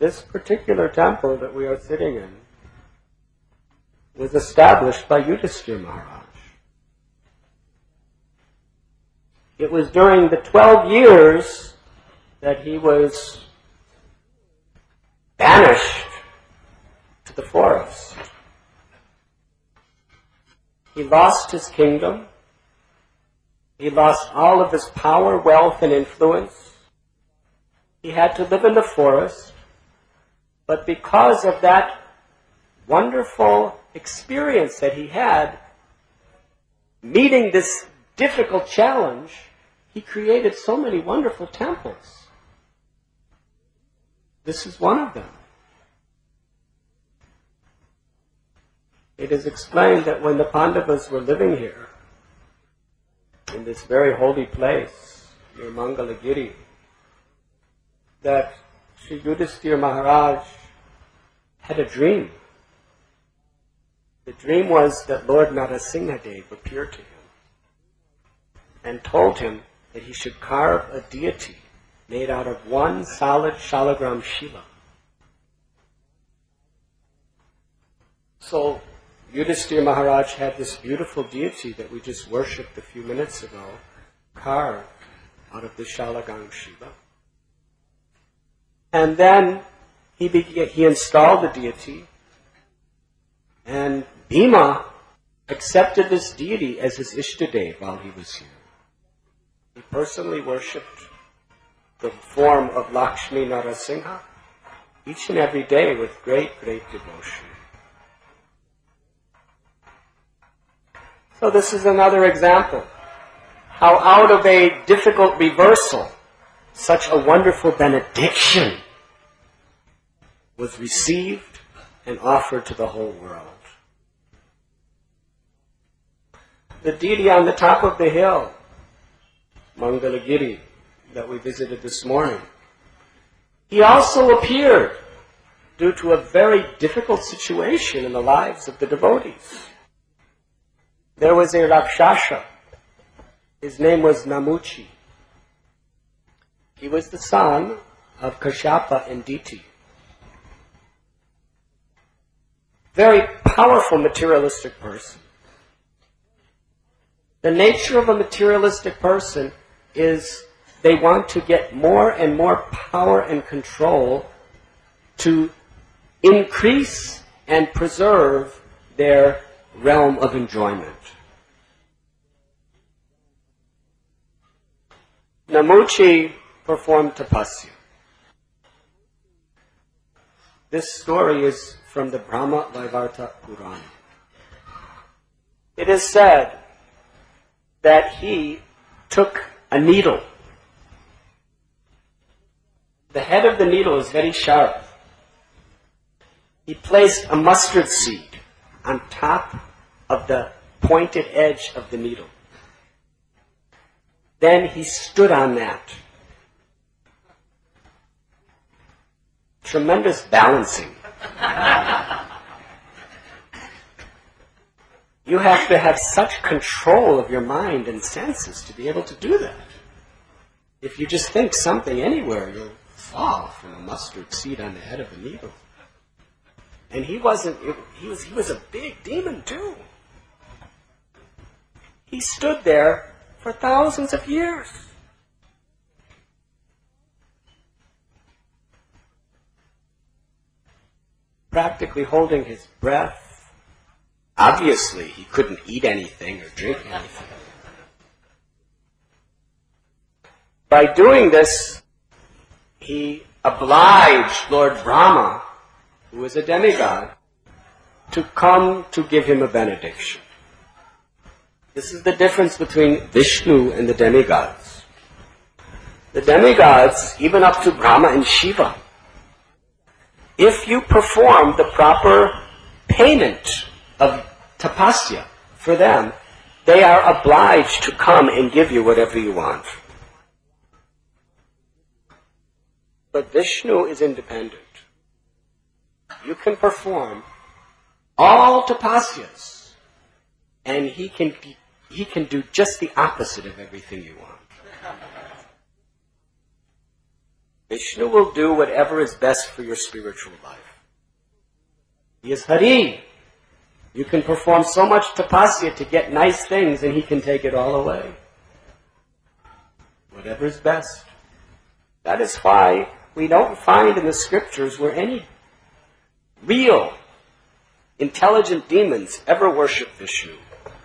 this particular temple that we are sitting in was established by Yudhisthira Maharaj. It was during the 12 years that he was banished to the forest. He lost his kingdom. He lost all of his power, wealth, and influence. He had to live in the forest. But because of that wonderful experience that he had, meeting this difficult challenge, he created so many wonderful temples. This is one of them. It is explained that when the Pandavas were living here, in this very holy place, near Mangalagiri, that Sri Yudhisthira Maharaj had a dream. The dream was that Lord Narasimhadev appeared to him and told him that he should carve a deity made out of one solid shalagram shila. So Yudhisthira Maharaj had this beautiful deity that we just worshipped a few minutes ago, carved out of the shalagram shila. And then he installed the deity, and Bhima accepted this deity as his Ishtadev while he was here. He personally worshipped the form of Lakshmi Narasimha each and every day with great, great devotion. So this is another example how out of a difficult reversal, such a wonderful benediction was received and offered to the whole world. The deity on the top of the hill, Mangalagiri, that we visited this morning, he also appeared due to a very difficult situation in the lives of the devotees. There was a Rakshasa. His name was Namuchi. He was the son of Kashyapa and Diti. Very powerful materialistic person. The nature of a materialistic person is they want to get more and more power and control to increase and preserve their realm of enjoyment. Namuchi performed tapasya. This story is from the Brahma Vaivarta Purana. It is said that he took a needle. The head of the needle is very sharp. He placed a mustard seed on top of the pointed edge of the needle. Then he stood on that. Tremendous balancing. You have to have such control of your mind and senses to be able to do that. If you just think something anywhere, you'll fall from a mustard seed on the head of a needle. And he was a big demon too. He stood there for thousands of years. Practically holding his breath. Obviously, he couldn't eat anything or drink anything. By doing this, he obliged Lord Brahma, who was a demigod, to come to give him a benediction. This is the difference between Vishnu and the demigods. The demigods, even up to Brahma and Shiva, if you perform the proper payment of tapasya for them, they are obliged to come and give you whatever you want. But Vishnu is independent. You can perform all tapasyas, and he can do just the opposite of everything you want. Vishnu will do whatever is best for your spiritual life. He is Hari. You can perform so much tapasya to get nice things and he can take it all away. Whatever is best. That is why we don't find in the scriptures where any real, intelligent demons ever worship Vishnu.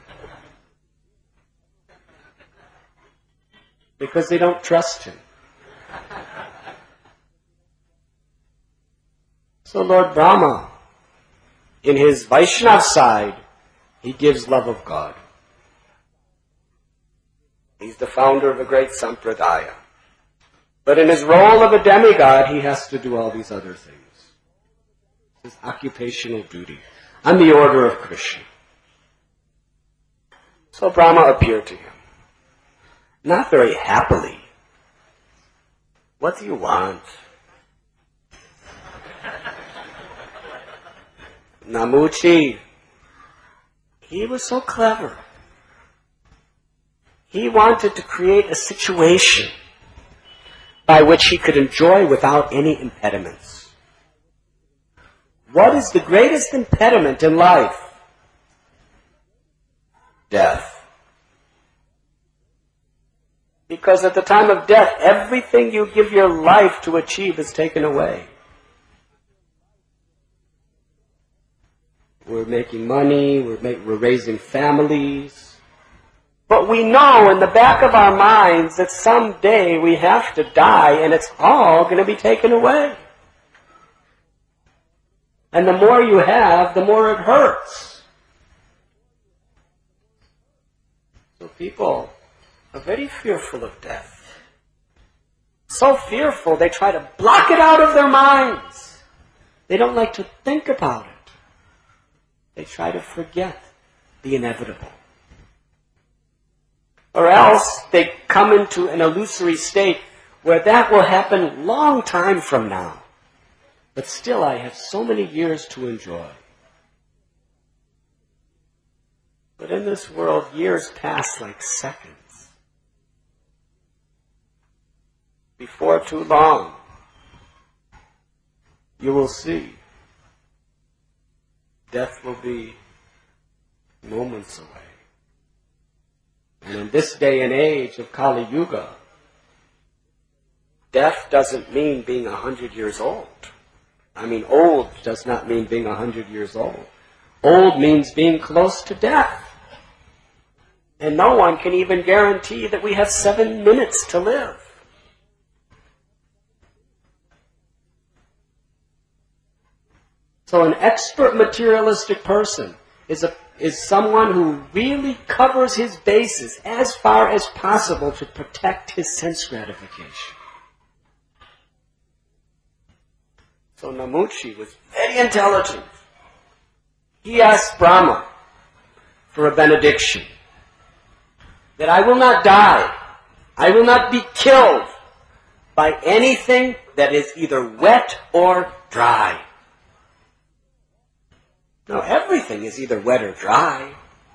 Because they don't trust him. So Lord Brahma, in his Vaishnav side, he gives love of God. He's the founder of a great sampradaya. But in his role of a demigod, he has to do all these other things. His occupational duty on the order of Krishna. So Brahma appeared to him. Not very happily. What do you want? Namuchi, he was so clever. He wanted to create a situation by which he could enjoy without any impediments. What is the greatest impediment in life? Death. Because at the time of death, everything you give your life to achieve is taken away. We're making money, we're raising families. But we know in the back of our minds that someday we have to die and it's all going to be taken away. And the more you have, the more it hurts. So people are very fearful of death. So fearful they try to block it out of their minds. They don't like to think about it. They try to forget the inevitable. Or else they come into an illusory state where that will happen long time from now. But still I have so many years to enjoy. But in this world, years pass like seconds. Before too long, you will see death will be moments away. And in this day and age of Kali Yuga, death doesn't mean being 100 years old. I mean, old does not mean being 100 years old. Old means being close to death. And no one can even guarantee that we have 7 minutes to live. So an expert materialistic person is someone who really covers his bases as far as possible to protect his sense gratification. So Namuchi was very intelligent. He asked Brahma for a benediction that I will not die, I will not be killed by anything that is either wet or dry. Now, everything is either wet or dry.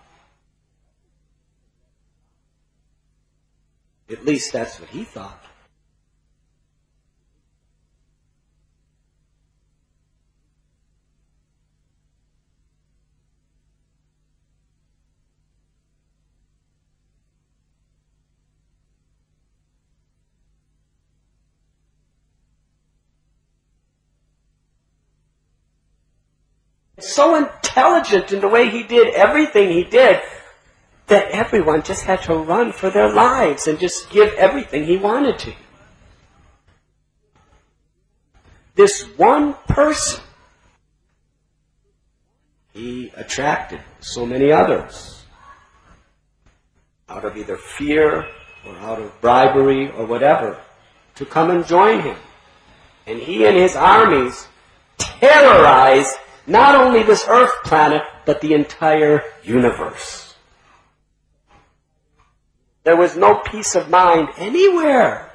At least that's what he thought. So intelligent in the way he did everything he did that everyone just had to run for their lives and just give everything he wanted to. This one person, he attracted so many others out of either fear or out of bribery or whatever to come and join him. And he and his armies terrorized not only this earth planet, but the entire universe. There was no peace of mind anywhere.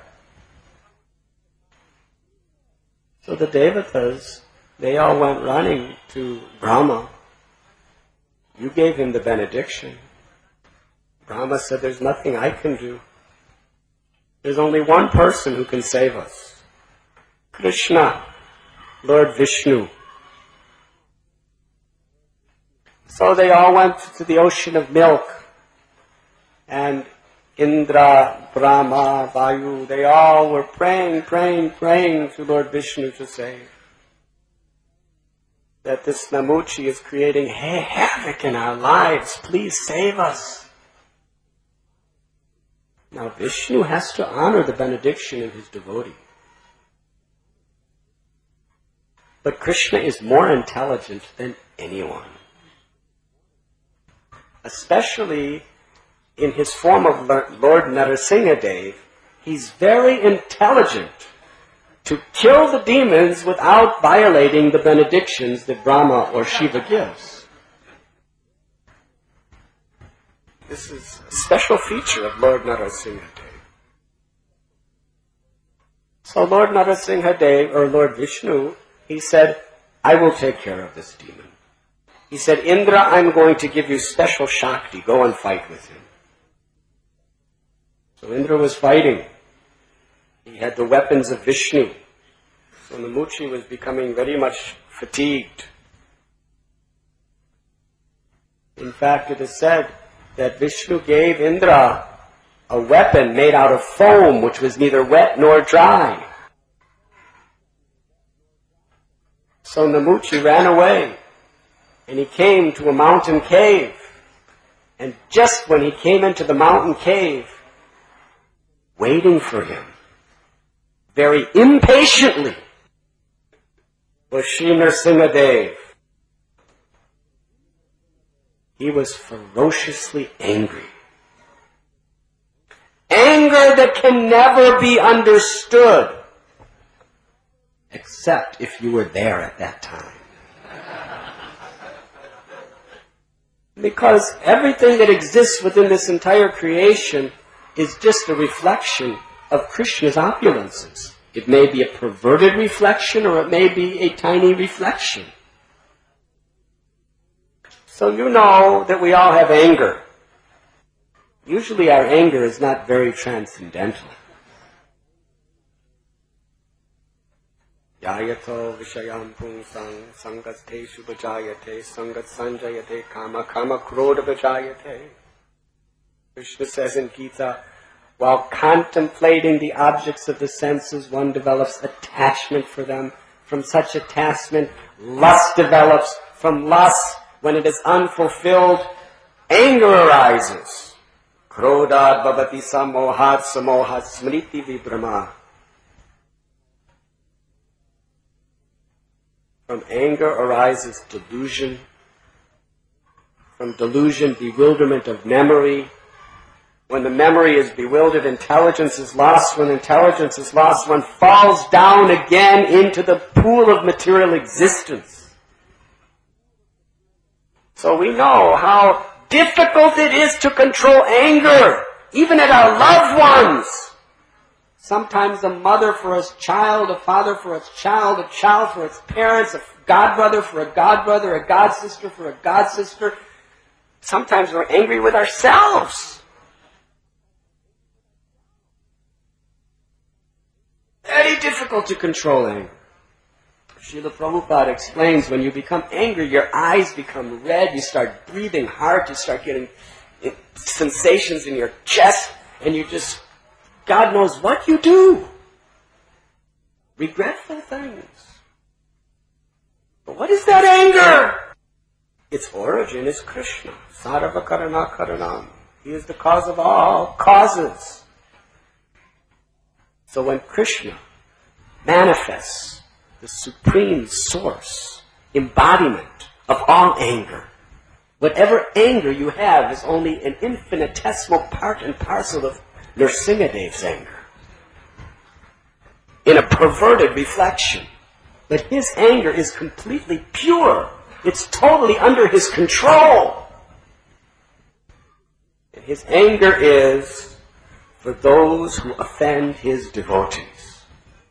So the Devatas, they all went running to Brahma. You gave him the benediction. Brahma said, there's nothing I can do. There's only one person who can save us. Krishna, Lord Vishnu. So they all went to the ocean of milk, and Indra, Brahma, Vayu, they all were praying to Lord Vishnu to save. That this Namuchi is creating havoc in our lives. Please save us. Now Vishnu has to honor the benediction of his devotee. But Krishna is more intelligent than anyone. Especially in his form of Lord Narasimhadev, he's very intelligent to kill the demons without violating the benedictions that Brahma or Shiva gives. This is a special feature of Lord Narasimhadev. So Lord Narasimhadev, or Lord Vishnu, he said, I will take care of this demon. He said, Indra, I'm going to give you special Shakti. Go and fight with him. So Indra was fighting. He had the weapons of Vishnu. So Namuchi was becoming very much fatigued. In fact, it is said that Vishnu gave Indra a weapon made out of foam, which was neither wet nor dry. So Namuchi ran away, and he came to a mountain cave. And just when he came into the mountain cave, waiting for him, very impatiently, was Sri Narasimhadev. He was ferociously angry. Anger that can never be understood, except if you were there at that time. Because everything that exists within this entire creation is just a reflection of Krishna's opulences. It may be a perverted reflection, or it may be a tiny reflection. So you know that we all have anger. Usually our anger is not very transcendental. Yayato vishayam pungsang sangathe shubhajayate sangat sanjayate kama kama krodha vijayate. Krishna says in Gita, while contemplating the objects of the senses, one develops attachment for them. From such attachment, lust develops. From lust, when it is unfulfilled, anger arises. Krodad bhavati samohat samohat smriti vibrama. From anger arises delusion. From delusion, bewilderment of memory. When the memory is bewildered, intelligence is lost. When intelligence is lost, one falls down again into the pool of material existence. So we know how difficult it is to control anger, even at our loved ones. Sometimes a mother for its child, a father for its child, a child for its parents, a godbrother for a godbrother, a godsister for a godsister. Sometimes we're angry with ourselves. Very difficult to control anger. Srila Prabhupada explains when you become angry, your eyes become red, you start breathing hard, you start getting sensations in your chest, and you just, God knows what you do. Regretful things. But what is that anger? Its origin is Krishna. Sarva karana karanam. He is the cause of all causes. So when Krishna manifests the supreme source, embodiment of all anger, whatever anger you have is only an infinitesimal part and parcel of Narasimhadev's anger. In a perverted reflection. But his anger is completely pure. It's totally under his control. And his anger is for those who offend his devotees.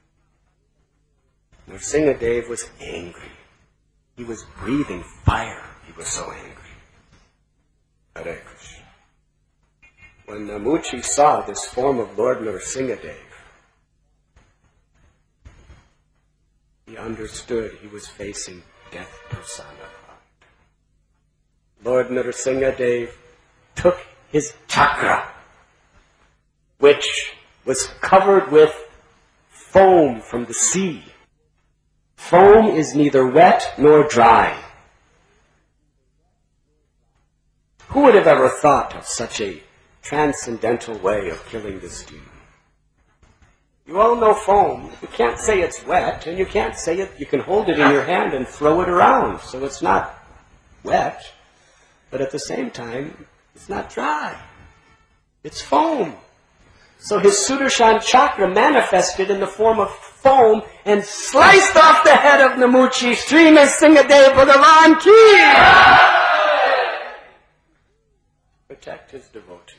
Narasimhadev was angry. He was breathing fire. He was so angry. Hare Krishna. When Namuchi saw this form of Lord Narasimhadev, He understood he was facing death personified. Lord Nrsimhadev took his chakra, which was covered with foam from the sea. Foam is neither wet nor dry. Who would have ever thought of such a transcendental way of killing this demon? You all know foam. You can't say it's wet, and you can't say it, you can hold it in your hand and throw it around, so it's not wet, but at the same time, it's not dry. It's foam. So his Sudarshan chakra manifested in the form of foam and sliced off the head of Namuchi. Sri Nrsimhadev Bhagavan ki! Protect his devotees.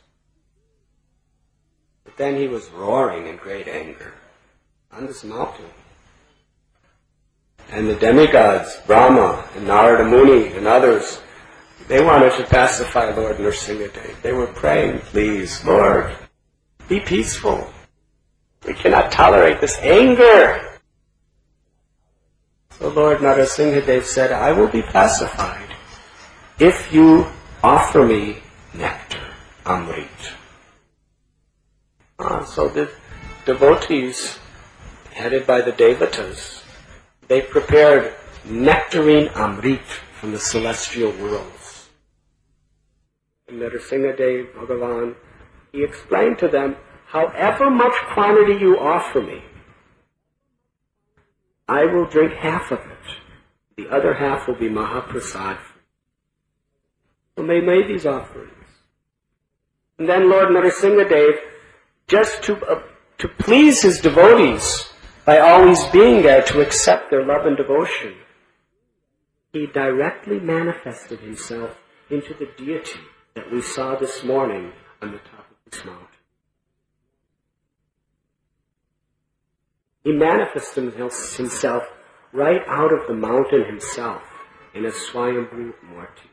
But then he was roaring in great anger on this mountain. And the demigods, Brahma and Narada Muni and others, they wanted to pacify Lord Nrsimhadev. They were praying, please, Lord, be peaceful. We cannot tolerate this anger. So Lord Nrsimhadev said, I will be pacified if you offer me nectar, Amrit. So the devotees, headed by the Devatas, they prepared nectarine Amrit from the celestial worlds. And Nrsimhadev Bhagavan, he explained to them, however much quantity you offer me, I will drink half of it. The other half will be Mahaprasad. So they made these offerings. And then Lord Nrsimhadev, just to please his devotees by always being there to accept their love and devotion, he directly manifested himself into the deity that we saw this morning on the top of this mountain. He manifested himself right out of the mountain himself in a Swayambhu Murti.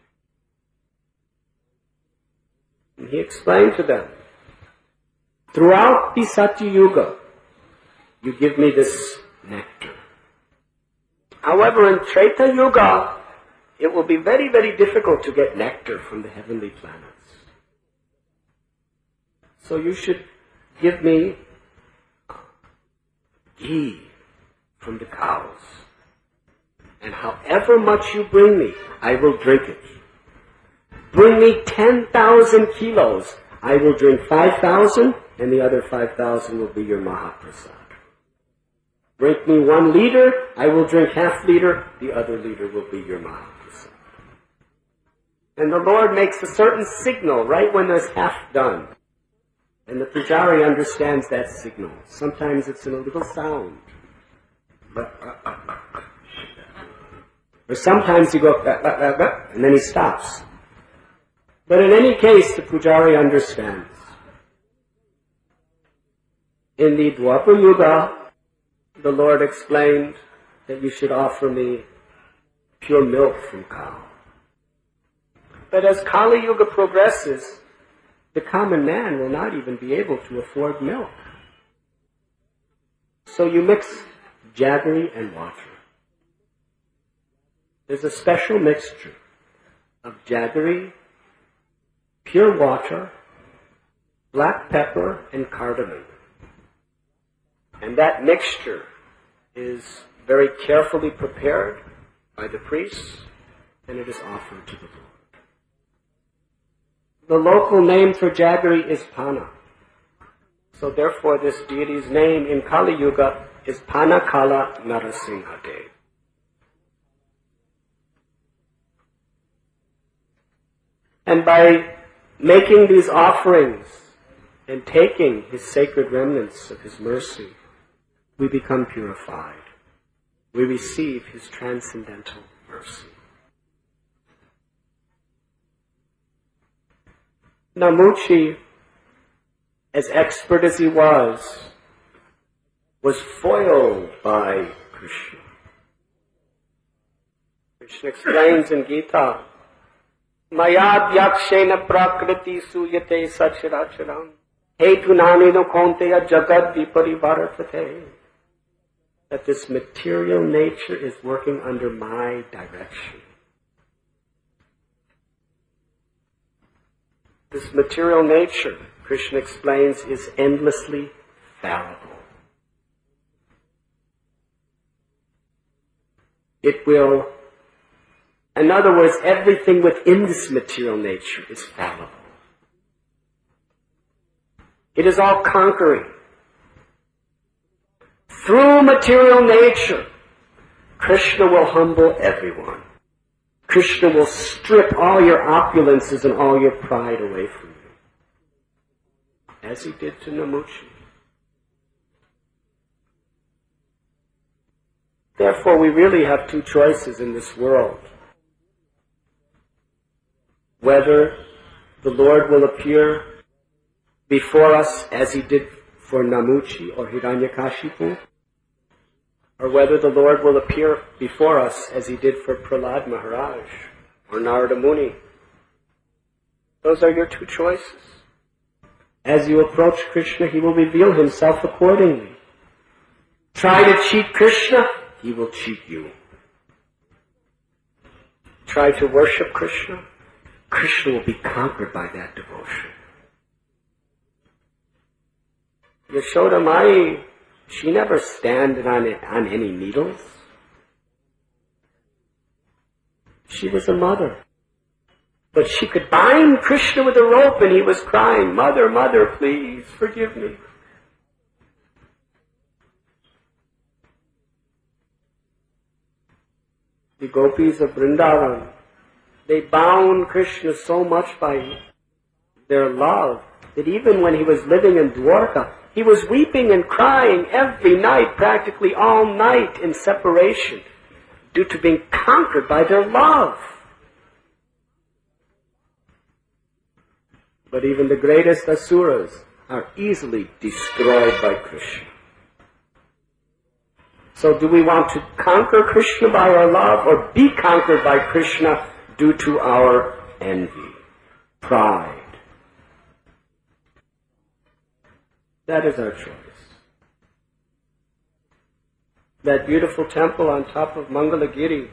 And he explained to them, throughout the Satya Yuga, you give me this nectar. However, in Treta Yuga, it will be very, very difficult to get nectar from the heavenly planets. So you should give me ghee from the cows. And however much you bring me, I will drink it. Bring me 10,000 kilos, I will drink 5,000, and the other 5,000 will be your Mahaprasad. Bring me 1 liter, I will drink half liter, the other liter will be your Mahaprasad. And the Lord makes a certain signal right when there's half done. And the pujari understands that signal. Sometimes it's in a little sound. Or sometimes you go, and then he stops. But in any case, the pujari understands. In the Dwapar Yuga, the Lord explained that you should offer me pure milk from cow. But as Kali Yuga progresses, the common man will not even be able to afford milk. So you mix jaggery and water. There's a special mixture of jaggery, pure water, black pepper, and cardamom. And that mixture is very carefully prepared by the priests, and it is offered to the Lord. The local name for jaggery is Pana. So therefore this deity's name in Kali Yuga is Panakala Nrsimhadev. And by making these offerings and taking his sacred remnants of his mercy, we become purified. We receive his transcendental mercy. Namuchi, as expert as he was foiled by Krishna. Krishna explains in Gita, Mayad yakshena prakriti suyate sachiracharam hetu nani no konteya jagad viparivartate. that this material nature is working under my direction. This material nature, Krishna explains, is endlessly fallible. It will, in other words, everything within this material nature is fallible. It is all conquering. Through material nature, Krishna will humble everyone. Krishna will strip all your opulences and all your pride away from you, as he did to Namuchi. Therefore, we really have two choices in this world. Whether the Lord will appear before us as he did for Namuchi or Hiranyakashipu, or whether the Lord will appear before us as he did for Prahlad Maharaj or Narada Muni. Those are your two choices. As you approach Krishna, he will reveal himself accordingly. Try to cheat Krishna, he will cheat you. Try to worship Krishna, Krishna will be conquered by that devotion. Yashoda Mai, she never standed on any needles. She was a mother. But she could bind Krishna with a rope and he was crying, "Mother, mother, please forgive me." The gopis of Vrindavan, they bound Krishna so much by their love that even when he was living in Dwarka, he was weeping and crying every night, practically all night in separation, due to being conquered by their love. But even the greatest asuras are easily destroyed by Krishna. So do we want to conquer Krishna by our love or be conquered by Krishna due to our envy, pride? That is our choice. That beautiful temple on top of Mangalagiri,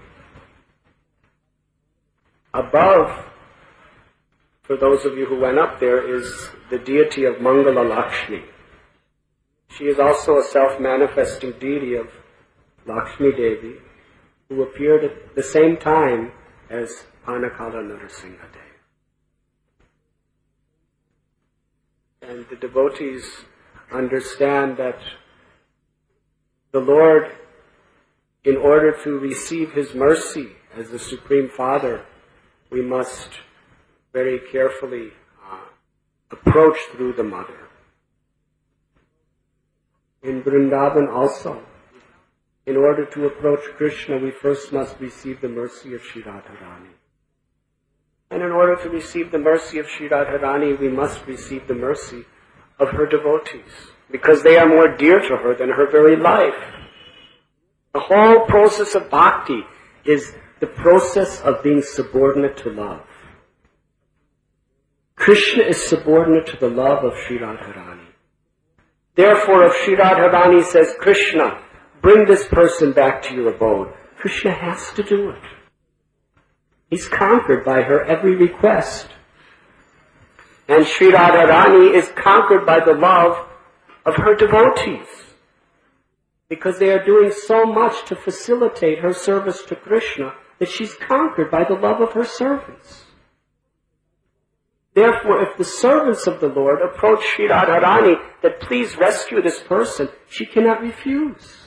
above, for those of you who went up there, is the deity of Mangala Lakshmi. She is also a self-manifesting deity of Lakshmi Devi, who appeared at the same time as Panakala Narasimha Devi. And the devotees understand that the Lord, in order to receive his mercy as the Supreme Father, we must very carefully approach through the mother. In Vrindavan also, in order to approach Krishna, we first must receive the mercy of Shri Radharani. And in order to receive the mercy of Shri Radharani, we must receive the mercy of her devotees, because they are more dear to her than her very life. The whole process of bhakti is the process of being subordinate to love. Krishna is subordinate to the love of Shri Radharani. Therefore, if Shri Radharani says, "Krishna, bring this person back to your abode," Krishna has to do it. He's conquered by her every request. And Shri Radharani is conquered by the love of her devotees, because they are doing so much to facilitate her service to Krishna that she's conquered by the love of her servants. Therefore, if the servants of the Lord approach Shri Radharani that please rescue this person, she cannot refuse.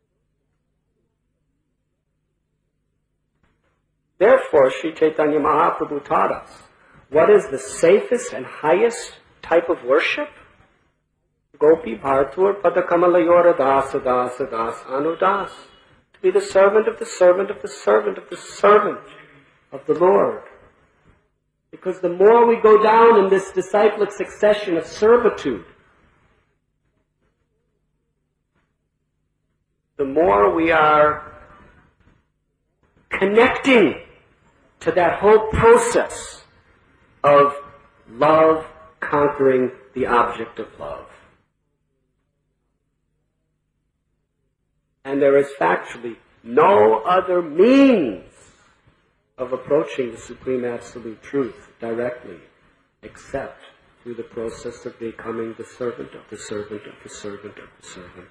Therefore, Sri Chaitanya Mahaprabhu taught us, what is the safest and highest type of worship? Gopi Bhartur Padakamalayora Dasa Dasa Das Anudas. To be the servant of the servant of the servant of the servant of the Lord. Because the more we go down in this disciplic succession of servitude, the more we are connecting to that whole process of love conquering the object of love. And there is factually no other means of approaching the Supreme Absolute Truth directly except through the process of becoming the servant of the servant of the servant of the servant.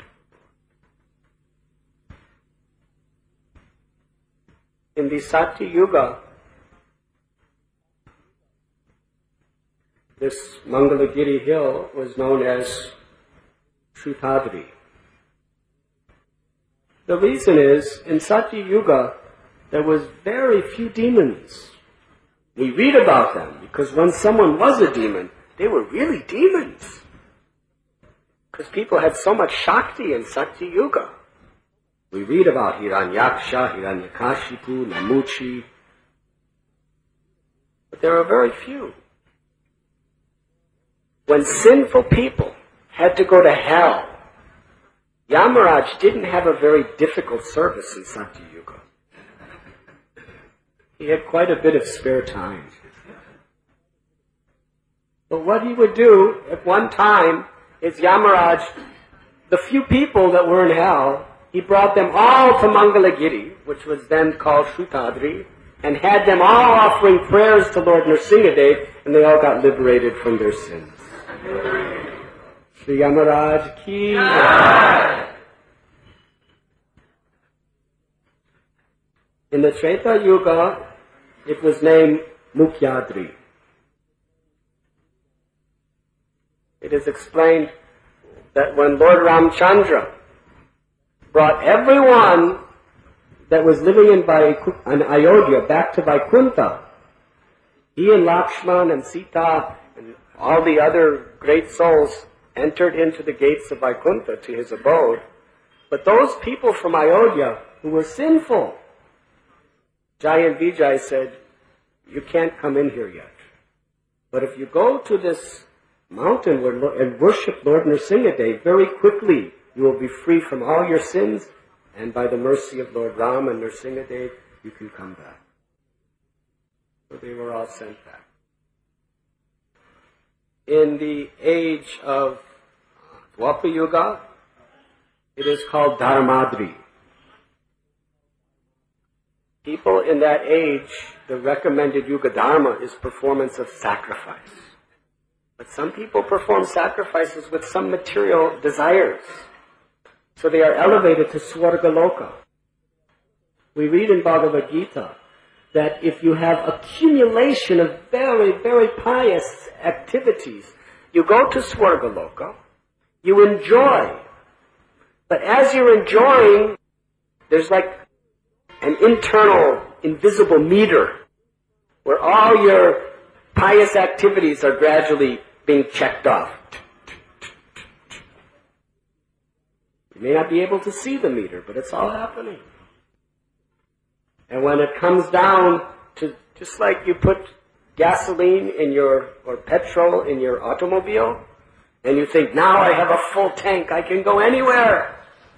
In the Satya Yuga, this Mangalagiri hill was known as Shrutadri. The reason is, in Satya Yuga, there was very few demons. We read about them because when someone was a demon, they were really demons. Because people had so much Shakti in Satya Yuga. We read about Hiranyaksha, Hiranyakashipu, Namuchi. But there are very few. When sinful people had to go to hell, Yamaraj didn't have a very difficult service in Satya Yuga. He had quite a bit of spare time. But what he would do at one time is Yamaraj, the few people that were in hell, he brought them all to Mangalagiri, which was then called Shrutadri, and had them all offering prayers to Lord Nrsingadev, and they all got liberated from their sins. Shri Yamaraj ki jai. In the Treta Yuga, it was named Mukhyadri. It is explained that when Lord Ramchandra brought everyone that was living in Ayodhya back to Vaikuntha, he and Lakshman and Sita and all the other great souls entered into the gates of Vaikuntha to his abode. But those people from Ayodhya who were sinful, Jai and Vijay said, you can't come in here yet. But if you go to this mountain and worship Lord Nrsingadev, very quickly you will be free from all your sins, and by the mercy of Lord Ram and Nrsingadev, you can come back. So they were all sent back. In the age of Dwapara Yuga, it is called Dharmadri. People in that age, the recommended Yuga Dharma is performance of sacrifice. But some people perform sacrifices with some material desires. So they are elevated to Swargaloka. We read in Bhagavad Gita that if you have accumulation of very, very pious activities, you go to Swargaloka, you enjoy. But as you're enjoying, there's like an internal, invisible meter where all your pious activities are gradually being checked off. You may not be able to see the meter, but it's all happening. And when it comes down to, just like you put gasoline in or petrol in your automobile, and you think, now I have a full tank, I can go anywhere.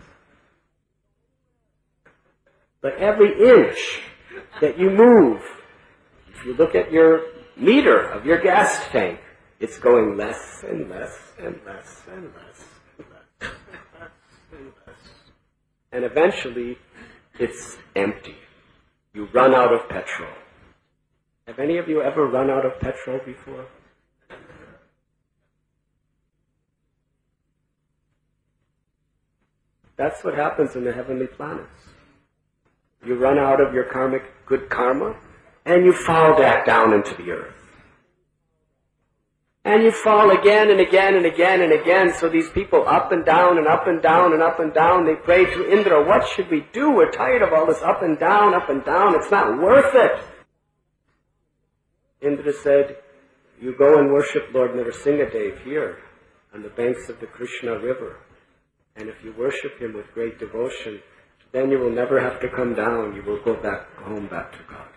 But every inch that you move, if you look at your meter of your gas tank, it's going less and less and less and less and less and less and less. And eventually, it's empty. You run out of petrol. Have any of you ever run out of petrol before? That's what happens in the heavenly planets. You run out of your karmic good karma, and you fall back down into the earth. And you fall again and again and again and again. So these people up and down and up and down and up and down, they pray to Indra, what should we do? We're tired of all this up and down, it's not worth it. Indra said, you go and worship Lord Nrsingadev here on the banks of the Krishna river. And if you worship him with great devotion, then you will never have to come down. You will go back home, back to God.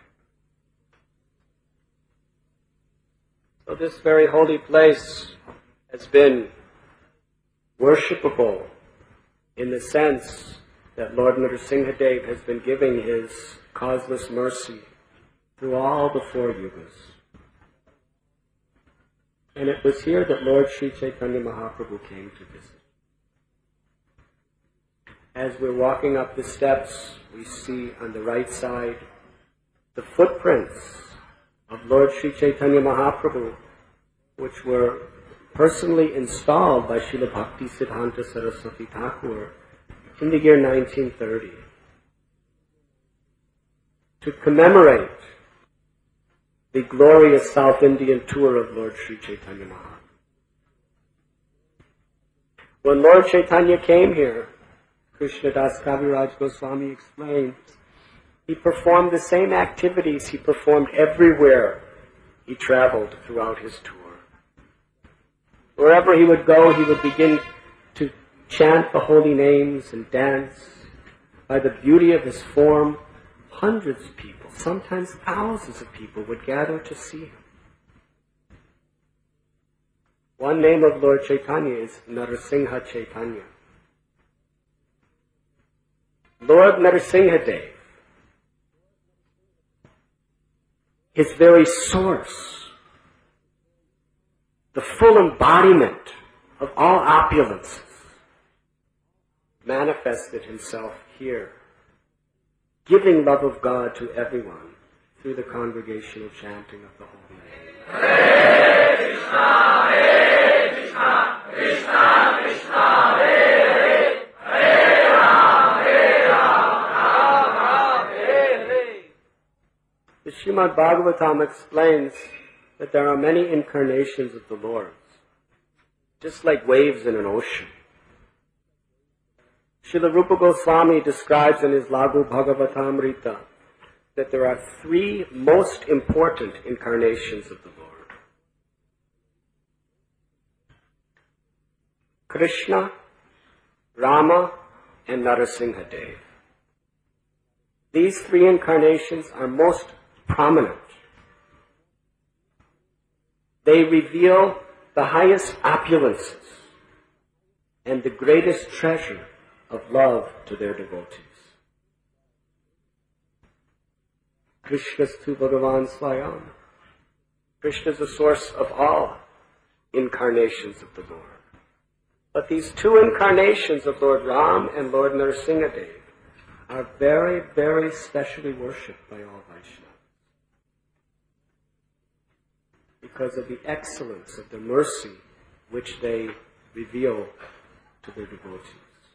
So this very holy place has been worshipable in the sense that Lord Nrsingadev has been giving his causeless mercy through all the 4 yugas. And it was here that Lord Sri Chaitanya Mahaprabhu came to visit. As we're walking up the steps, we see on the right side the footprints of Lord Sri Chaitanya Mahaprabhu, which were personally installed by Srila Bhakti Siddhanta Saraswati Thakur in the year 1930 to commemorate the glorious South Indian tour of Lord Sri Chaitanya Mahaprabhu. When Lord Chaitanya came here, Krishnadas Kaviraj Goswami explains, he performed the same activities he performed everywhere he traveled throughout his tour. Wherever he would go, he would begin to chant the holy names and dance. By the beauty of his form, hundreds of people, sometimes thousands of people would gather to see him. One name of Lord Chaitanya is Narasingha Chaitanya. Lord Narasimhadev, his very source, the full embodiment of all opulences, manifested himself here, giving love of God to everyone through the congregational chanting of the holy name. Hare Krishna, Hare Krishna, Krishna Krishna, Hare Hare, Hare Ram, Hare Ram, Ram Ram, Hare Hare. The Srimad Bhagavatam explains that there are many incarnations of the Lord, just like waves in an ocean. Srila Rupa Goswami describes in his Lagu Bhagavatamrita that there are three most important incarnations of the Lord. Krishna, Rama, and Narasimhadev. These three incarnations are most prominent. They reveal the highest opulences and the greatest treasure of love to their devotees. Krishnastu Bhagavan Swayam. Krishna is the source of all incarnations of the Lord. But these two incarnations of Lord Ram and Lord Narasimhadev are very, very specially worshipped by all Vaishnavas because of the excellence of the mercy which they reveal to their devotees.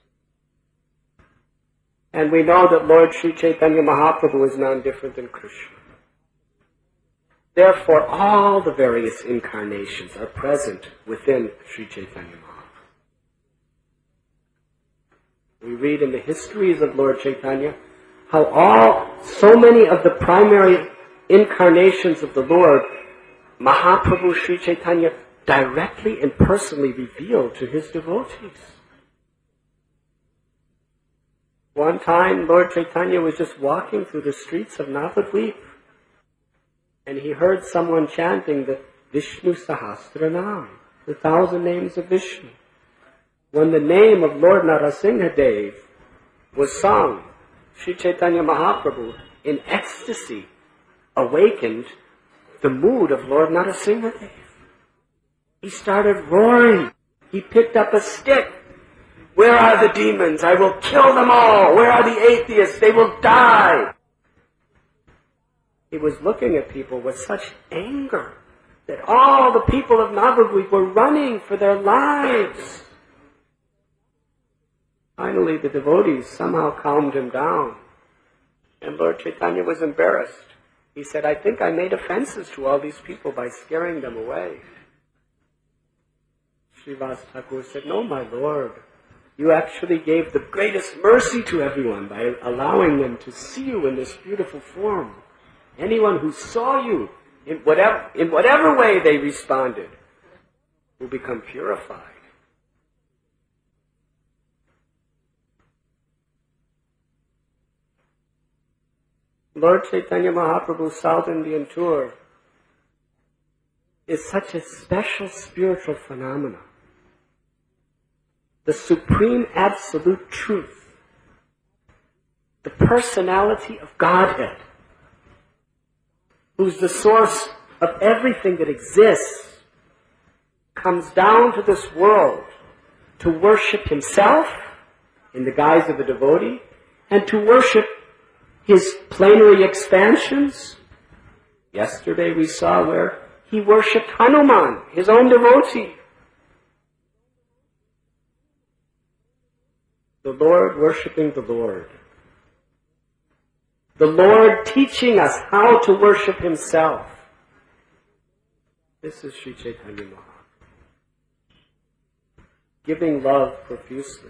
And we know that Lord Sri Chaitanya Mahaprabhu is none different than Krishna. Therefore, all the various incarnations are present within Sri Chaitanya Mahaprabhu. We read in the histories of Lord Chaitanya how so many of the primary incarnations of the Lord, Mahaprabhu Sri Chaitanya directly and personally revealed to his devotees. One time, Lord Chaitanya was just walking through the streets of Navadvip, and he heard someone chanting the Vishnu Sahasranam, the 1,000 names of Vishnu. When the name of Lord Narasimhadev was sung, Sri Chaitanya Mahaprabhu, in ecstasy, awakened the mood of Lord Narasimhadev. He started roaring. He picked up a stick. Where are the demons? I will kill them all. Where are the atheists? They will die. He was looking at people with such anger that all the people of Navadvip were running for their lives. Finally, the devotees somehow calmed him down. And Lord Chaitanya was embarrassed. He said, I think I made offenses to all these people by scaring them away. Srivas Thakur said, no, my Lord. You actually gave the greatest mercy to everyone by allowing them to see you in this beautiful form. Anyone who saw you, in whatever way they responded, will become purified. Lord Chaitanya Mahaprabhu's South Indian tour is such a special spiritual phenomenon. The supreme absolute truth, the personality of Godhead, who's the source of everything that exists, comes down to this world to worship himself, in the guise of a devotee, and to worship his plenary expansions. Yesterday we saw where he worshipped Hanuman, his own devotee. The Lord worshiping the Lord. The Lord teaching us how to worship himself. This is Sri Chaitanya Mahaprabhu. Giving love profusely.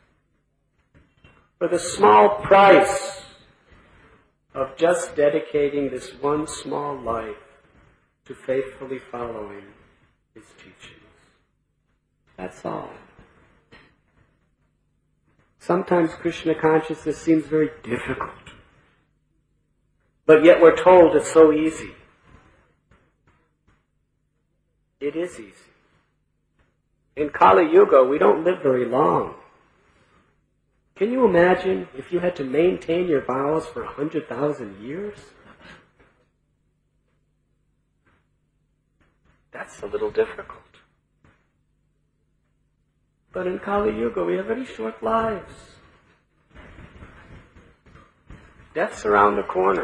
For the small price of just dedicating this one small life to faithfully following his teachings. That's all. Sometimes Krishna consciousness seems very difficult. But yet we're told it's so easy. It is easy. In Kali Yuga, we don't live very long. Can you imagine if you had to maintain your vows for 100,000 years? That's a little difficult. But in Kali Yuga, we have very short lives. Death's around the corner.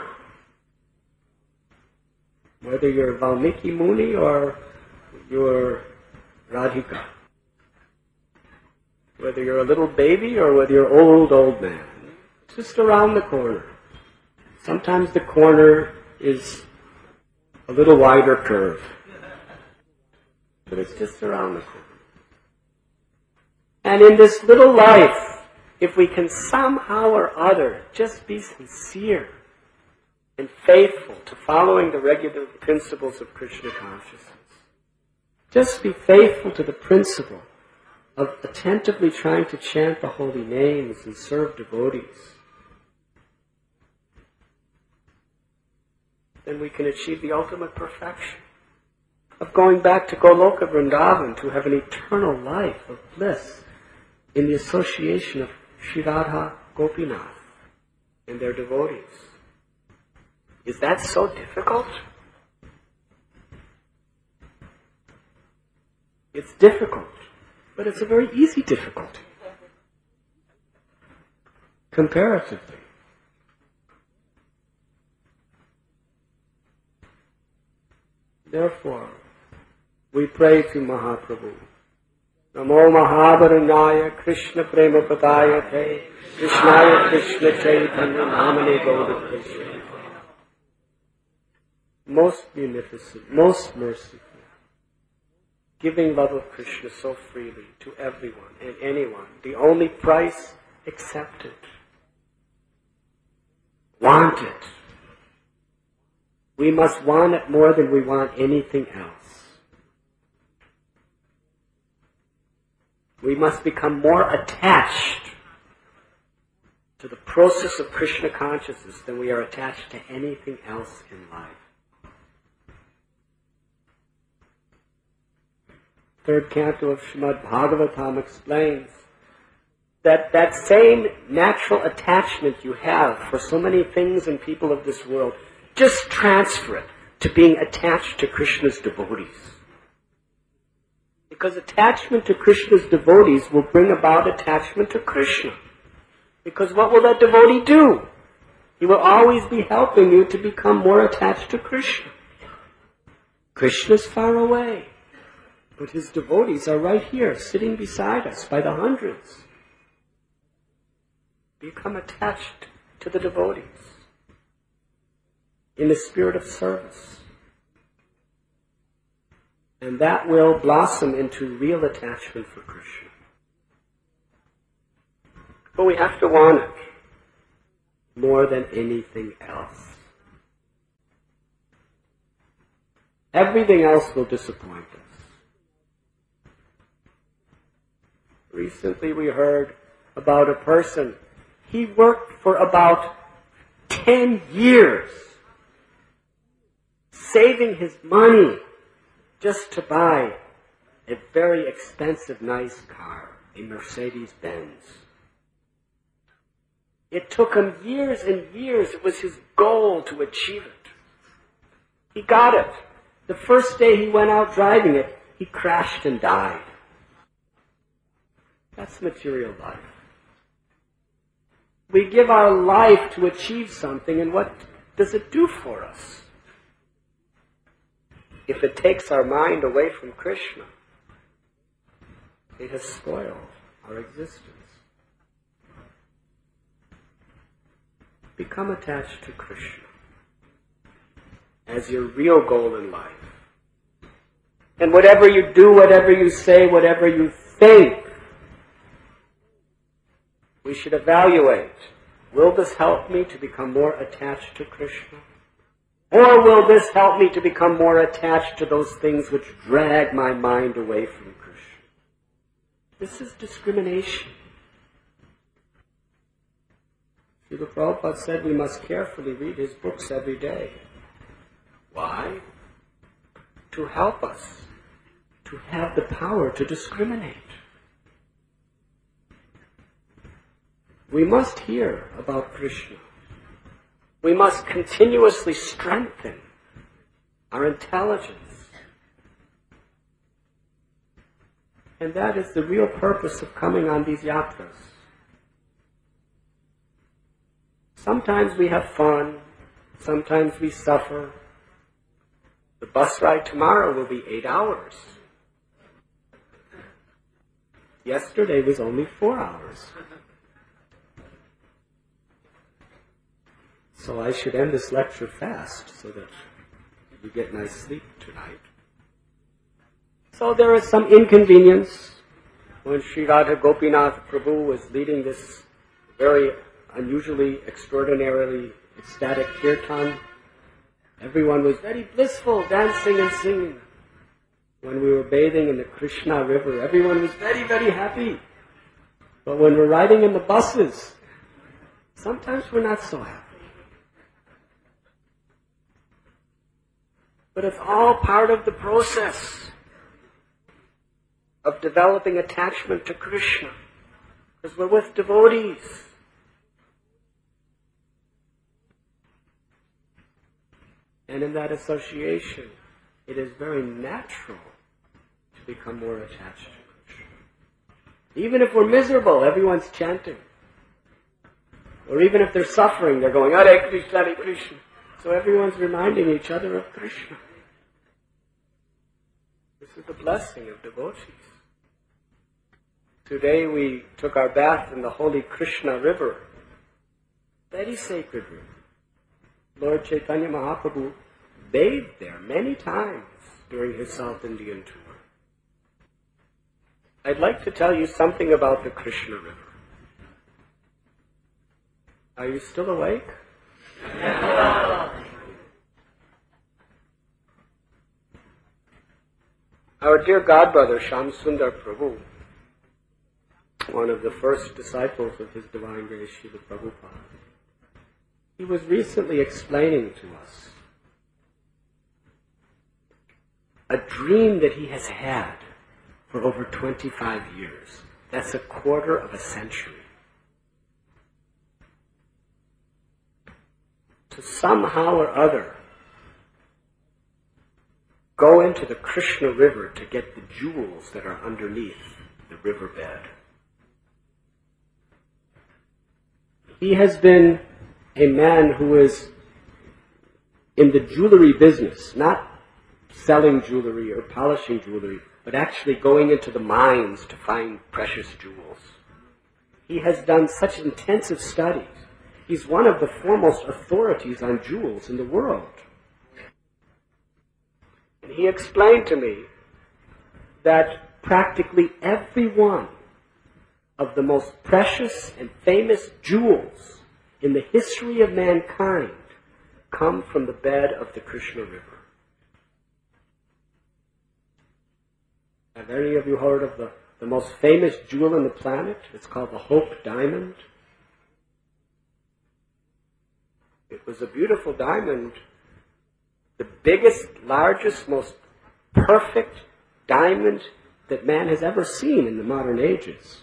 Whether you're Valmiki Muni or you're Radhika. Whether you're a little baby or whether you're old man. It's just around the corner. Sometimes the corner is a little wider curve. But it's just around the corner. And in this little life, if we can somehow or other just be sincere and faithful to following the regular principles of Krishna consciousness, just be faithful to the principle of attentively trying to chant the holy names and serve devotees, then we can achieve the ultimate perfection of going back to Goloka Vrindavan to have an eternal life of bliss in the association of Sri Radha Gopinath and their devotees. Is that so difficult? It's difficult, but it's a very easy difficulty, comparatively. Therefore, we pray to Mahaprabhu. Namo Mahavarunaya Krishna Prema Padayate Krishnaya Krishna Chaitanya Namane Gauda Krishna. Most munificent, most merciful, giving love of Krishna so freely to everyone and anyone. The only price, accept it. Want it. We must want it more than we want anything else. We must become more attached to the process of Krishna consciousness than we are attached to anything else in life. Third canto of Srimad Bhagavatam explains that that same natural attachment you have for so many things and people of this world, just transfer it to being attached to Krishna's devotees. Because attachment to Krishna's devotees will bring about attachment to Krishna. Because what will that devotee do? He will always be helping you to become more attached to Krishna. Krishna's far away, but his devotees are right here, sitting beside us by the hundreds. Become attached to the devotees in the spirit of service. And that will blossom into real attachment for Krishna. But we have to want it more than anything else. Everything else will disappoint us. Recently we heard about a person. He worked for about 10 years, saving his money just to buy a very expensive, nice car, a Mercedes-Benz. It took him years and years. It was his goal to achieve it. He got it. The first day he went out driving it, he crashed and died. That's material life. We give our life to achieve something, and what does it do for us? If it takes our mind away from Krishna, it has spoiled our existence. Become attached to Krishna as your real goal in life. And whatever you do, whatever you say, whatever you think, we should evaluate, will this help me to become more attached to Krishna? Or will this help me to become more attached to those things which drag my mind away from Krishna? This is discrimination. Srila Prabhupada said we must carefully read his books every day. Why? To help us to have the power to discriminate. We must hear about Krishna. We must continuously strengthen our intelligence. And that is the real purpose of coming on these yatras. Sometimes we have fun, sometimes we suffer. The bus ride tomorrow will be 8 hours. Yesterday was only 4 hours. So I should end this lecture fast so that you get nice sleep tonight. So there is some inconvenience. When Sri Radha Gopinath Prabhu was leading this very unusually, extraordinarily ecstatic kirtan, everyone was very blissful, dancing and singing. When we were bathing in the Krishna river, everyone was very, very happy. But when we're riding in the buses, sometimes we're not so happy. But it's all part of the process of developing attachment to Krishna, because we're with devotees. And in that association, it is very natural to become more attached to Krishna. Even if we're miserable, everyone's chanting. Or even if they're suffering, they're going, Hare Krishna, Hare Krishna. So everyone's reminding each other of Krishna. This is the blessing of devotees. Today we took our bath in the holy Krishna river. Very sacred river. Lord Chaitanya Mahaprabhu bathed there many times during his South Indian tour. I'd like to tell you something about the Krishna river. Are you still awake? Our dear godbrother Shyam Sundar Prabhu, one of the first disciples of His Divine Grace Srila Prabhupada, he was recently explaining to us a dream that he has had for over 25 years. That's a quarter of a century. To somehow or other go into the Krishna river to get the jewels that are underneath the riverbed. He has been a man who is in the jewelry business, not selling jewelry or polishing jewelry, but actually going into the mines to find precious jewels. He has done such intensive studies. He's one of the foremost authorities on jewels in the world. And he explained to me that practically every one of the most precious and famous jewels in the history of mankind come from the bed of the Krishna River. Have any of you heard of the most famous jewel on the planet? It's called the Hope Diamond. It was a beautiful diamond, the biggest, largest, most perfect diamond that man has ever seen in the modern ages.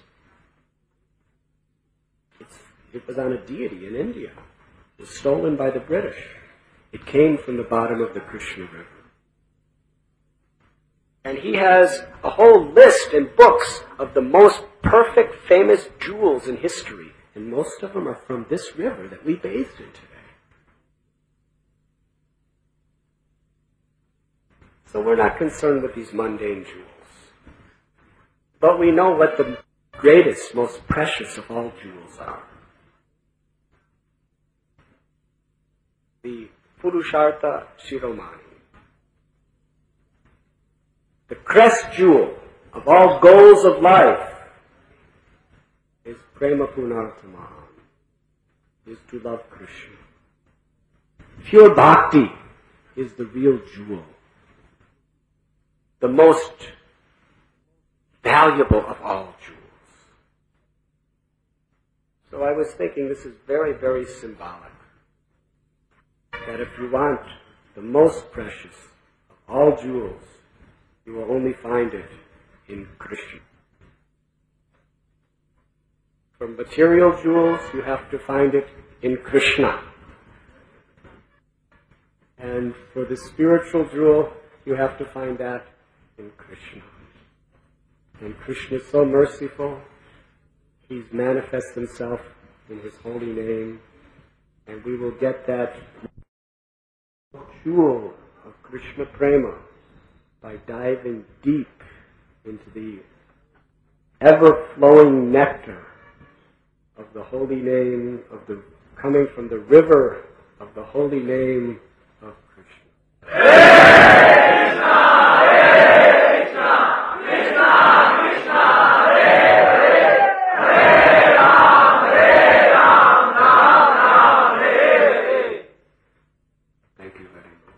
It was on a deity in India. It was stolen by the British. It came from the bottom of the Krishna River. And he has a whole list in books of the most perfect, famous jewels in history. And most of them are from this river that we bathed in today. So we're not concerned with these mundane jewels. But we know what the greatest, most precious of all jewels are. The Purushartha Shiromani. The crest jewel of all goals of life is Prema Punarthamaham, is to love Krishna. Pure bhakti is the real jewel, the most valuable of all jewels. So I was thinking this is very, very symbolic, that if you want the most precious of all jewels, you will only find it in Krishna. For material jewels, you have to find it in Krishna. And for the spiritual jewel, you have to find that in Krishna. And Krishna is so merciful. He's manifest himself in his holy name. And we will get that jewel of Krishna Prema by diving deep into the ever-flowing nectar of the holy name, coming from the river of the holy name of Krishna. Hare Krishna, Hare Krishna, Krishna Krishna, Hare Hare, Hare Ram, Ram Ram, Hare. Thank you very much.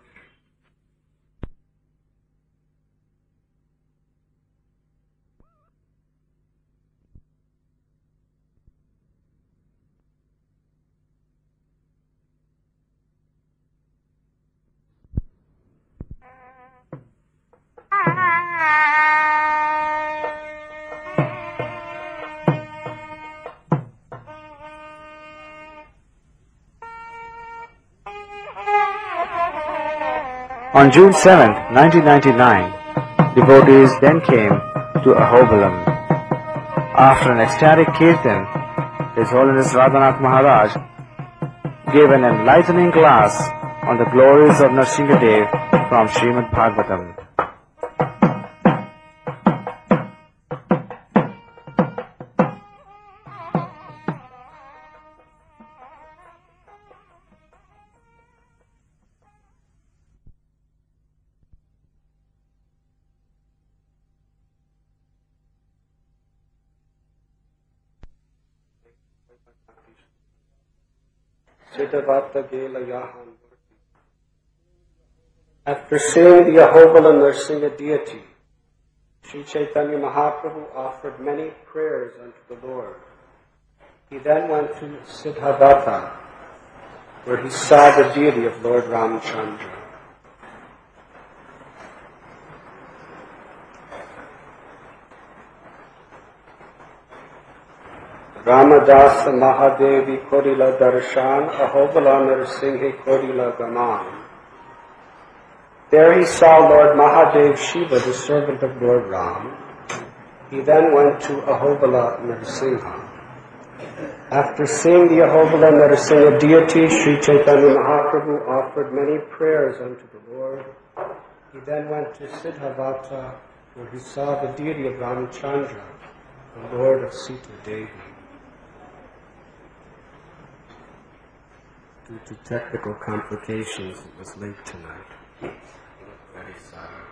On June 7, 1999, devotees then came to Ahobilam. After an ecstatic kirtan, His Holiness Radhanath Maharaj gave an enlightening class on the glories of Nrsingadev from Srimad Bhagavatam. After seeing the Ahobilam Nrsinga deity, Sri Chaitanya Mahaprabhu offered many prayers unto the Lord. He then went to Siddhavata, where he saw the deity of Lord Ramchandra. Ramadasa Mahadevi Kodila Darshan Ahobala Narsinghe Kodila Gaman. There he saw Lord Mahadev Shiva, the servant of Lord Ram. He then went to Ahobala Narsingha. After seeing the Ahobala Narsingha deity, Sri Chaitanya Mahaprabhu offered many prayers unto the Lord. He then went to Siddhavata, where he saw the deity of Ramchandra, the Lord of Sita Devi. Due to technical complications, it was late tonight. Very sorry.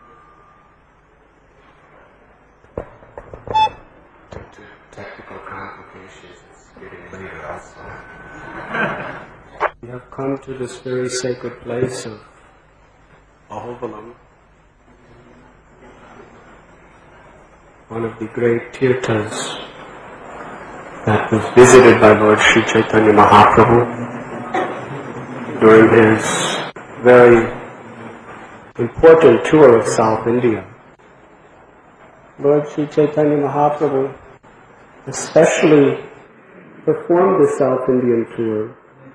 Due to technical complications, it's getting later also. We have come to this very sacred place of Ahobilam, one of the great tirthas that was visited by Lord Sri Chaitanya Mahaprabhu during his very important tour of South India. Lord Sri Chaitanya Mahaprabhu especially performed the South Indian tour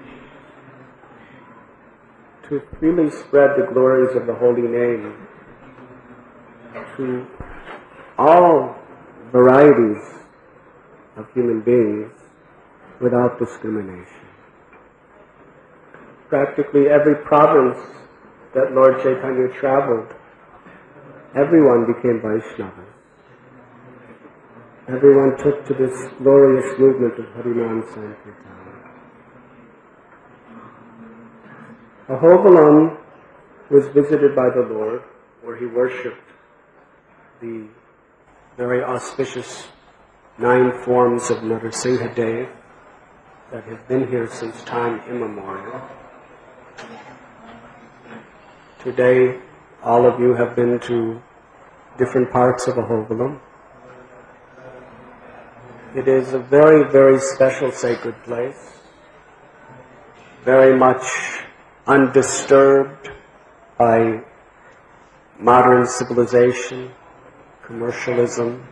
to freely spread the glories of the holy name to all varieties of human beings, without discrimination. Practically every province that Lord Chaitanya traveled, everyone became Vaishnavas. Everyone took to this glorious movement of Harinam Sankirtan. Ahobilam was visited by the Lord, where he worshipped the very auspicious 9 forms of Narasimhadev that have been here since time immemorial. Today, all of you have been to different parts of Ahobilam. It is a very, very special sacred place, very much undisturbed by modern civilization, commercialism.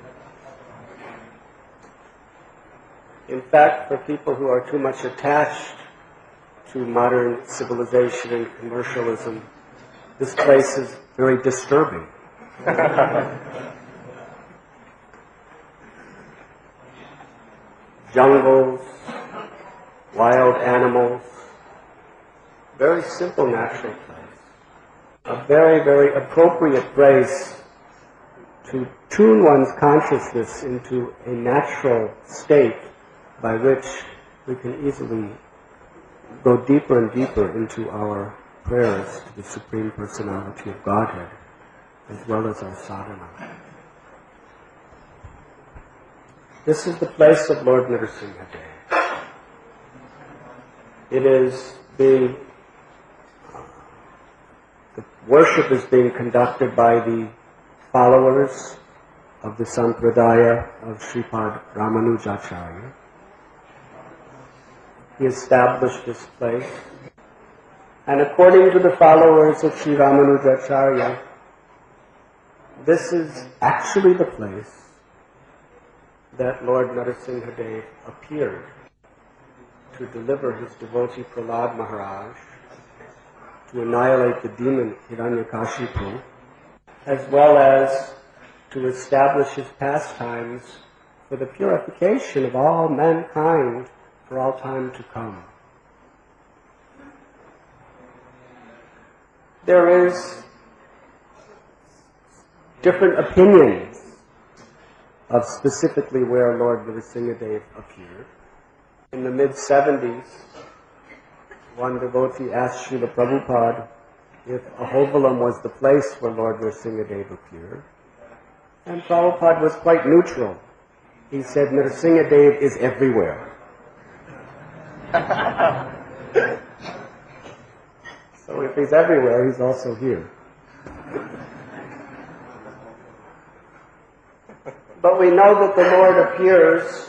In fact, for people who are too much attached to modern civilization and commercialism, this place is very disturbing. Jungles, wild animals, very simple natural place. A very, very appropriate place to tune one's consciousness into a natural state by which we can easily go deeper and deeper into our prayers to the Supreme Personality of Godhead, as well as our sadhana. This is the place of Lord Narasimhadev. It is the worship is being conducted by the followers of the Sampradaya of Sripad Ramanujacharya. He established this place. And according to the followers of Sri Ramanujacharya, this is actually the place that Lord Narasimhadev appeared to deliver his devotee Prahlad Maharaj, to annihilate the demon Hiranyakashipu, as well as to establish his pastimes for the purification of all mankind for all time to come. There is different opinions of specifically where Lord Narasimhadev appeared. In the mid-70s, one devotee asked Srila Prabhupada if Ahobilam was the place where Lord Narasimhadev appeared. And Prabhupada was quite neutral. He said, Narasimhadev is everywhere. So if he's everywhere, he's also here. But we know that the Lord appears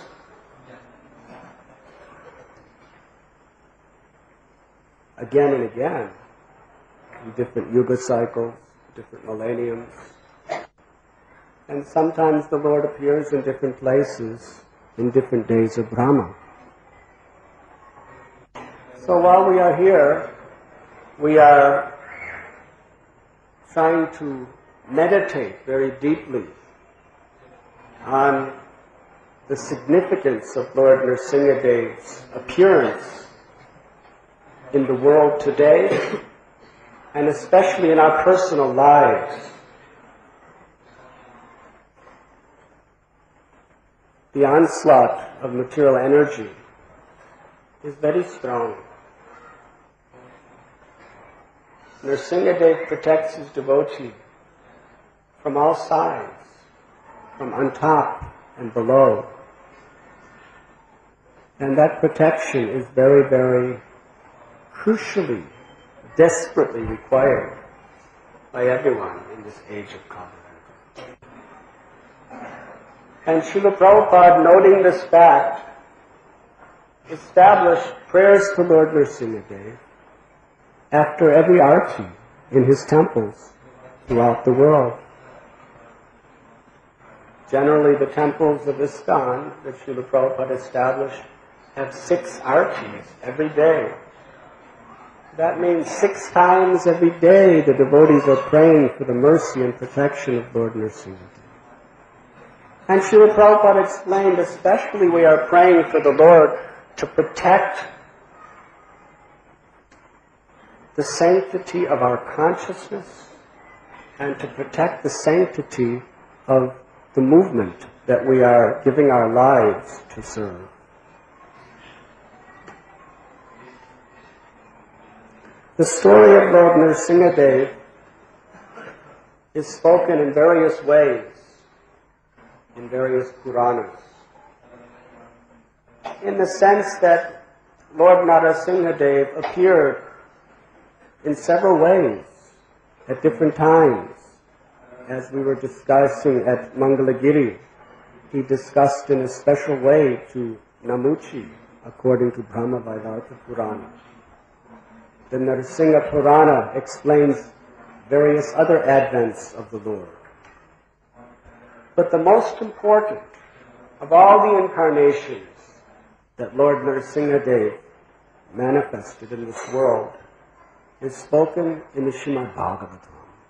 again and again in different yuga cycles, different millenniums. And sometimes the Lord appears in different places in different days of Brahma. So while we are here, we are trying to meditate very deeply on the significance of Lord Narasimhadev's appearance in the world today, and especially in our personal lives. The onslaught of material energy is very strong. Narasimhadev protects his devotee from all sides, from on top and below. And that protection is very, very crucially, desperately required by everyone in this age of Kali. And Srila Prabhupada, noting this fact, established prayers to Lord Narasimhadev after every arti in his temples throughout the world. Generally, the temples of ISKCON that Srila Prabhupada established have 6 artis every day. That means 6 times every day the devotees are praying for the mercy and protection of Lord Narasimhadev. And Srila Prabhupada explained, especially we are praying for the Lord to protect the sanctity of our consciousness and to protect the sanctity of the movement that we are giving our lives to serve. The story of Lord Nrsingadev is spoken in various ways in various Puranas, in the sense that Lord Nrsingadev appeared in several ways at different times. As we were discussing at Mangalagiri, he discussed in a special way to Namuchi, according to Brahma Vaivarta Purana. The Nrsinga Purana explains various other advents of the Lord. But the most important of all the incarnations that Lord Nrsingadev manifested in this world is spoken in the Srimad Bhagavatam.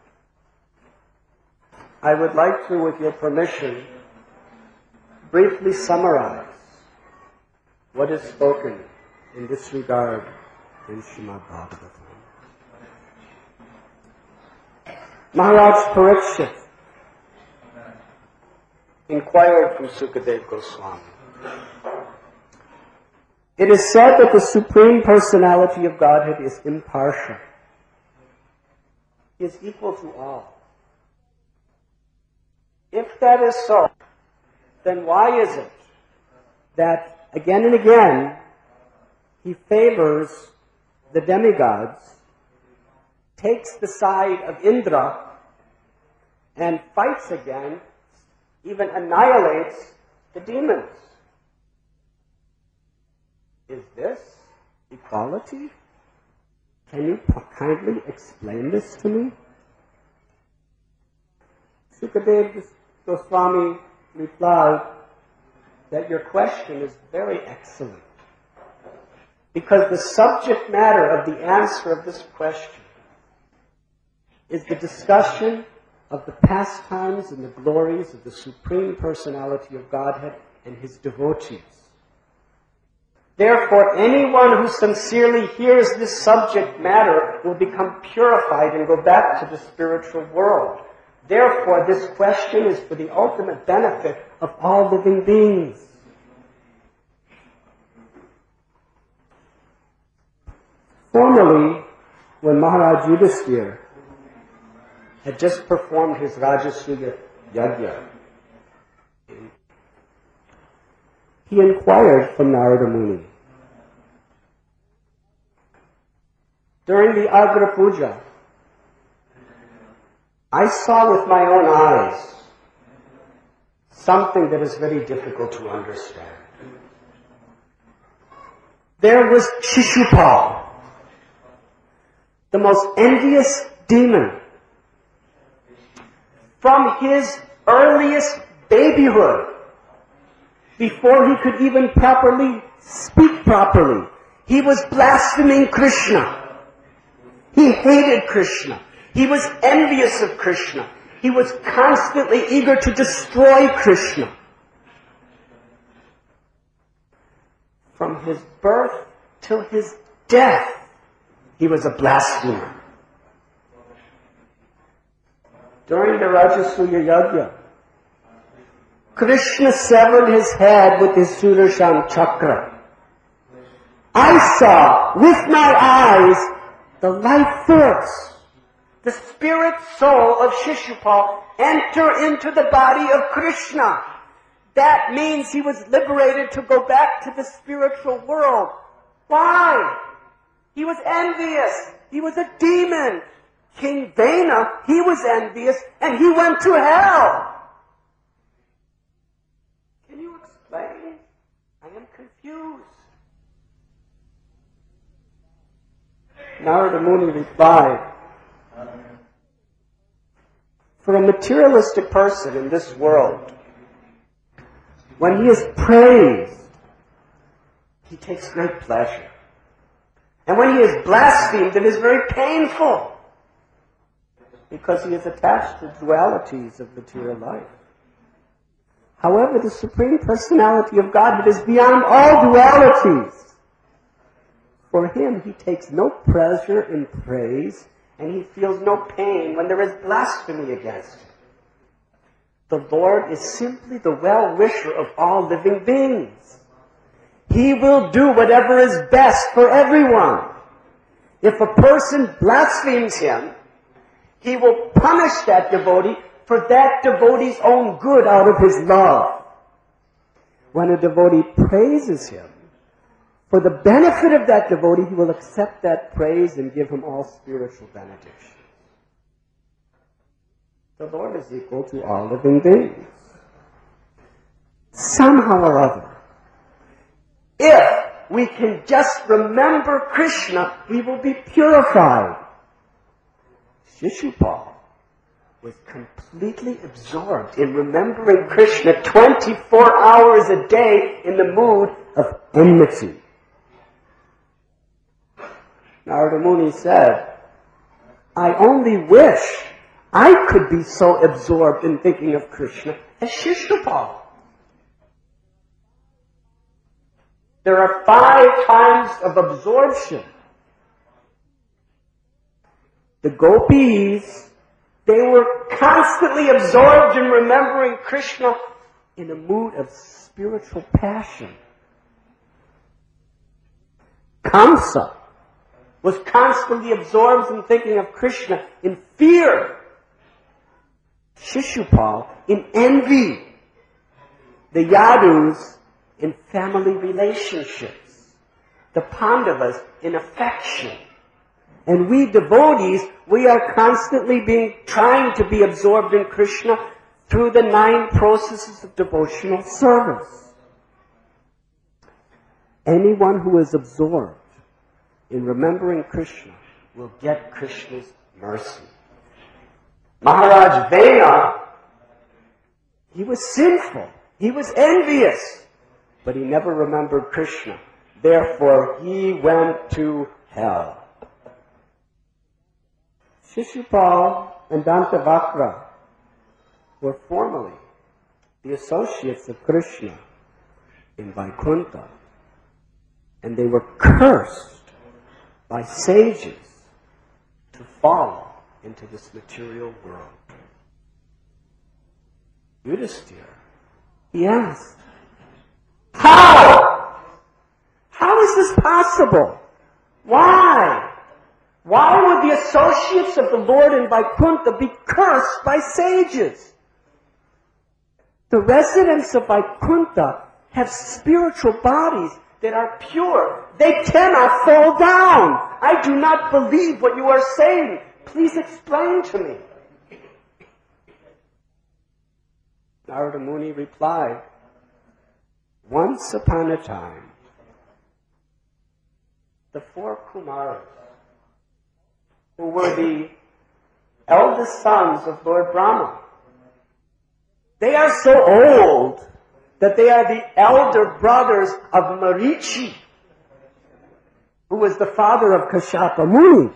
I would like to, with your permission, briefly summarize what is spoken in this regard in Srimad Bhagavatam. Maharaj Parikshit inquired from Sukadeva Goswami. It is said that the Supreme Personality of Godhead is impartial. He is equal to all. If that is so, then why is it that again and again he favors the demigods, takes the side of Indra, and fights against, even annihilates the demons? Is this equality? Can you kindly explain this to me? Sukadeva Goswami replied that your question is very excellent, because the subject matter of the answer of this question is the discussion of the pastimes and the glories of the Supreme Personality of Godhead and His devotees. Therefore, anyone who sincerely hears this subject matter will become purified and go back to the spiritual world. Therefore, this question is for the ultimate benefit of all living beings. Formerly, when Maharaj Yudhisthira had just performed his Rajasuya Yajna, he inquired from Narada Muni. During the Agra Puja, I saw with my own eyes something that is very difficult to understand. There was Shishupal, the most envious demon. From his earliest babyhood, before he could even properly speak properly, he was blaspheming Krishna. He hated Krishna. He was envious of Krishna. He was constantly eager to destroy Krishna. From his birth till his death, he was a blasphemer. During the Rajasuya Yajna, Krishna severed his head with his Sudarshan Chakra. I saw with my eyes the life force, the spirit soul of Shishupal enter into the body of Krishna. That means he was liberated to go back to the spiritual world. Why? He was envious. He was a demon. King Vena, he was envious, and he went to hell. Can you explain? I am confused. Narada Muni replied, for a materialistic person in this world, when he is praised, he takes great pleasure. And when he is blasphemed, it is very painful, because he is attached to dualities of material life. However, the Supreme Personality of God is beyond all dualities. For him, he takes no pleasure in praise, and he feels no pain when there is blasphemy against him. The Lord is simply the well-wisher of all living beings. He will do whatever is best for everyone. If a person blasphemes him, he will punish that devotee for that devotee's own good out of his love. When a devotee praises him, for the benefit of that devotee, he will accept that praise and give him all spiritual benediction. The Lord is equal to all living beings. Somehow or other, if we can just remember Krishna, we will be purified. Shishupal was completely absorbed in remembering Krishna 24 hours a day in the mood of enmity. Narada Muni said, I only wish I could be so absorbed in thinking of Krishna as Shishupal. There are 5 times of absorption. The gopis, they were constantly absorbed in remembering Krishna in a mood of spiritual passion. Kamsa was constantly absorbed in thinking of Krishna in fear. Shishupal in envy. The Yadus in family relationships. The Pandavas in affection. And we devotees, we are constantly trying to be absorbed in Krishna through the 9 processes of devotional service. Anyone who is absorbed in remembering Krishna will get Krishna's mercy. Maharaj Vena, he was sinful. He was envious. But he never remembered Krishna. Therefore, he went to hell. Shishupal and Dantavakra were formerly the associates of Krishna in Vaikuntha. And they were cursed by sages to fall into this material world. Yudhisthira, he asked, how? How is this possible? Why? Why would the associates of the Lord in Vaikuntha be cursed by sages? The residents of Vaikuntha have spiritual bodies that are pure. They cannot fall down. I do not believe what you are saying. Please explain to me. Narada Muni replied, once upon a time, the 4 Kumaras, who were the eldest sons of Lord Brahma, they are so old that they are the elder brothers of Marichi, who was the father of Kashyapa Muni.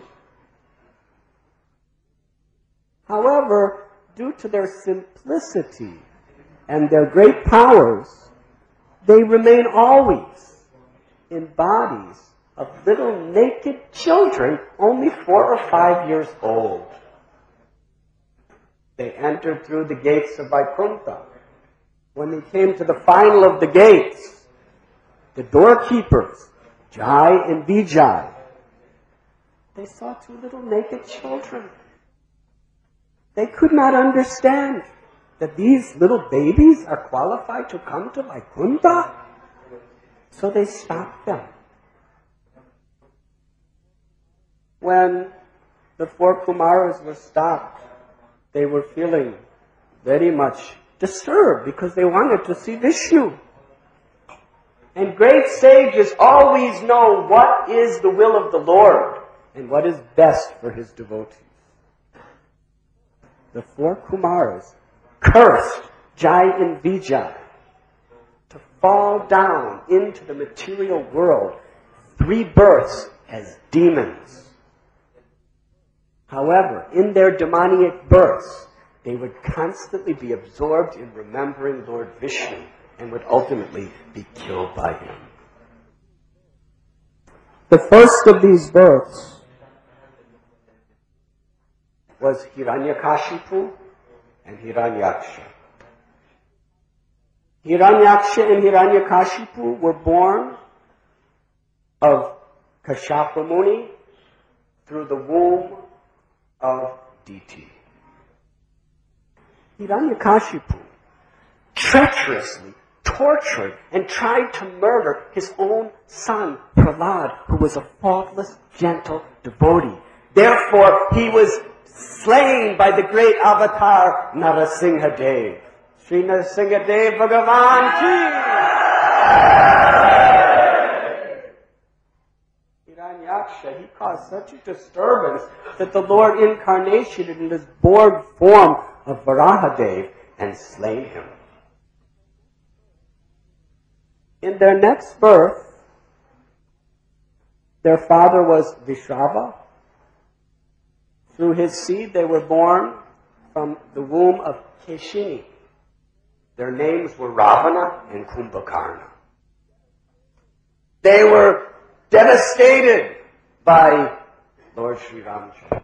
However, due to their simplicity and their great powers, they remain always in bodies of little naked children, only 4 or 5 years old. They entered through the gates of Vaikuntha. When they came to the final of the gates, the doorkeepers, Jai and Vijay, they saw 2 little naked children. They could not understand that these little babies are qualified to come to Vaikuntha. So they stopped them. When the 4 Kumaras were stopped, they were feeling very much disturbed because they wanted to see Vishnu. And great sages always know what is the will of the Lord and what is best for his devotees. The 4 Kumaras cursed Jai and Vijay to fall down into the material world 3 births as demons. However, in their demoniac births, they would constantly be absorbed in remembering Lord Vishnu and would ultimately be killed by him. The first of these births was Hiranyakashipu and Hiranyaksha. Hiranyaksha and Hiranyakashipu were born of Kashyapa Muni through the womb of Diti. Hiranyakashipu treacherously tortured and tried to murder his own son, Prahlad, who was a faultless, gentle devotee. Therefore, he was slain by the great avatar Narasimha Dev. Sri Narasimha Dev Bhagavan ki! Hiranyaksha, he caused such a disturbance that the Lord incarnated in his born form of Varahadev and slain him. In their next birth, their father was Vishrava. Through his seed, they were born from the womb of Keshini. Their names were Ravana and Kumbhakarna. They were devastated by Lord Sri Ramchandra.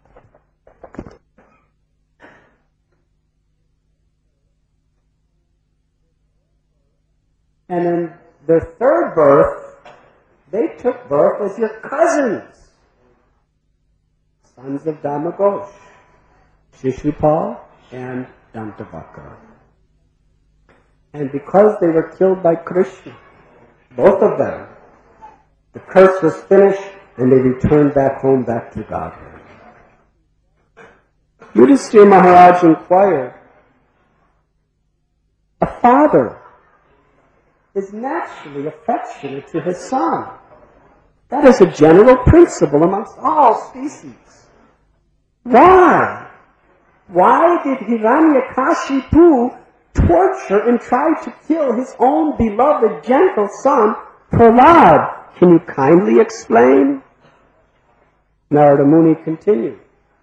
And in their third birth, they took birth as your cousins, sons of Damagosh, Shishupal and Dantavaka. And because they were killed by Krishna, both of them, the curse was finished and they returned back home, back to Godhead. Yudhishthira Maharaj inquired, a father is naturally affectionate to his son. That is a general principle amongst all species. Why? Why did Hiranyakashipu torture and try to kill his own beloved gentle son, Prahlad? Can you kindly explain? Narada Muni continued.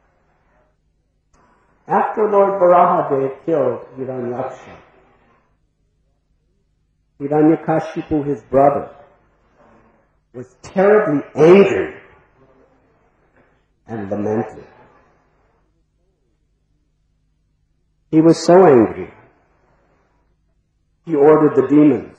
After Lord Varahadev killed Hiranyaksha, Hiranyakashipu, his brother, was terribly angry and lamented. He was so angry, he ordered the demons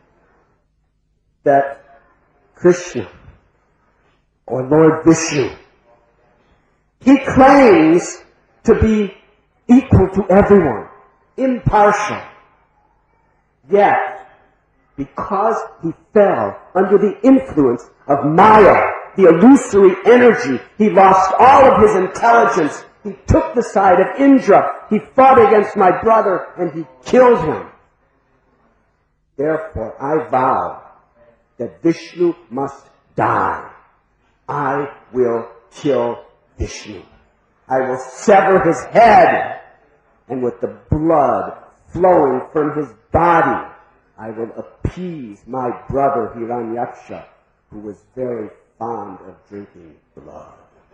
that Krishna, or Lord Vishnu, he claims to be equal to everyone, impartial. Yet, because he fell under the influence of Maya, the illusory energy, he lost all of his intelligence. He took the side of Indra. He fought against my brother and he killed him. Therefore, I vow that Vishnu must die. I will kill Vishnu. I will sever his head, and with the blood flowing from his body, I will appease my brother Hiranyaksha, who was very fond of drinking blood.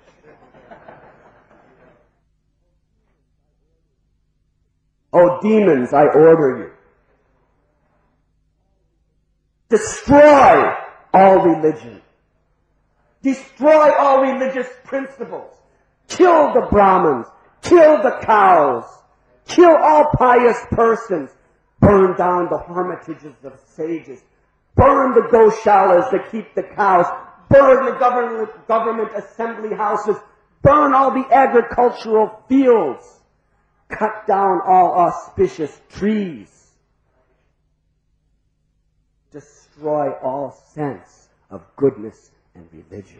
O demons, I order you. Destroy all religion. Destroy all religious principles. Kill the Brahmins. Kill the cows. Kill all pious persons. Burn down the hermitages of sages. Burn the goshalas that keep the cows. Burn the government assembly houses. Burn all the agricultural fields. Cut down all auspicious trees. Destroy all sense of goodness and religion.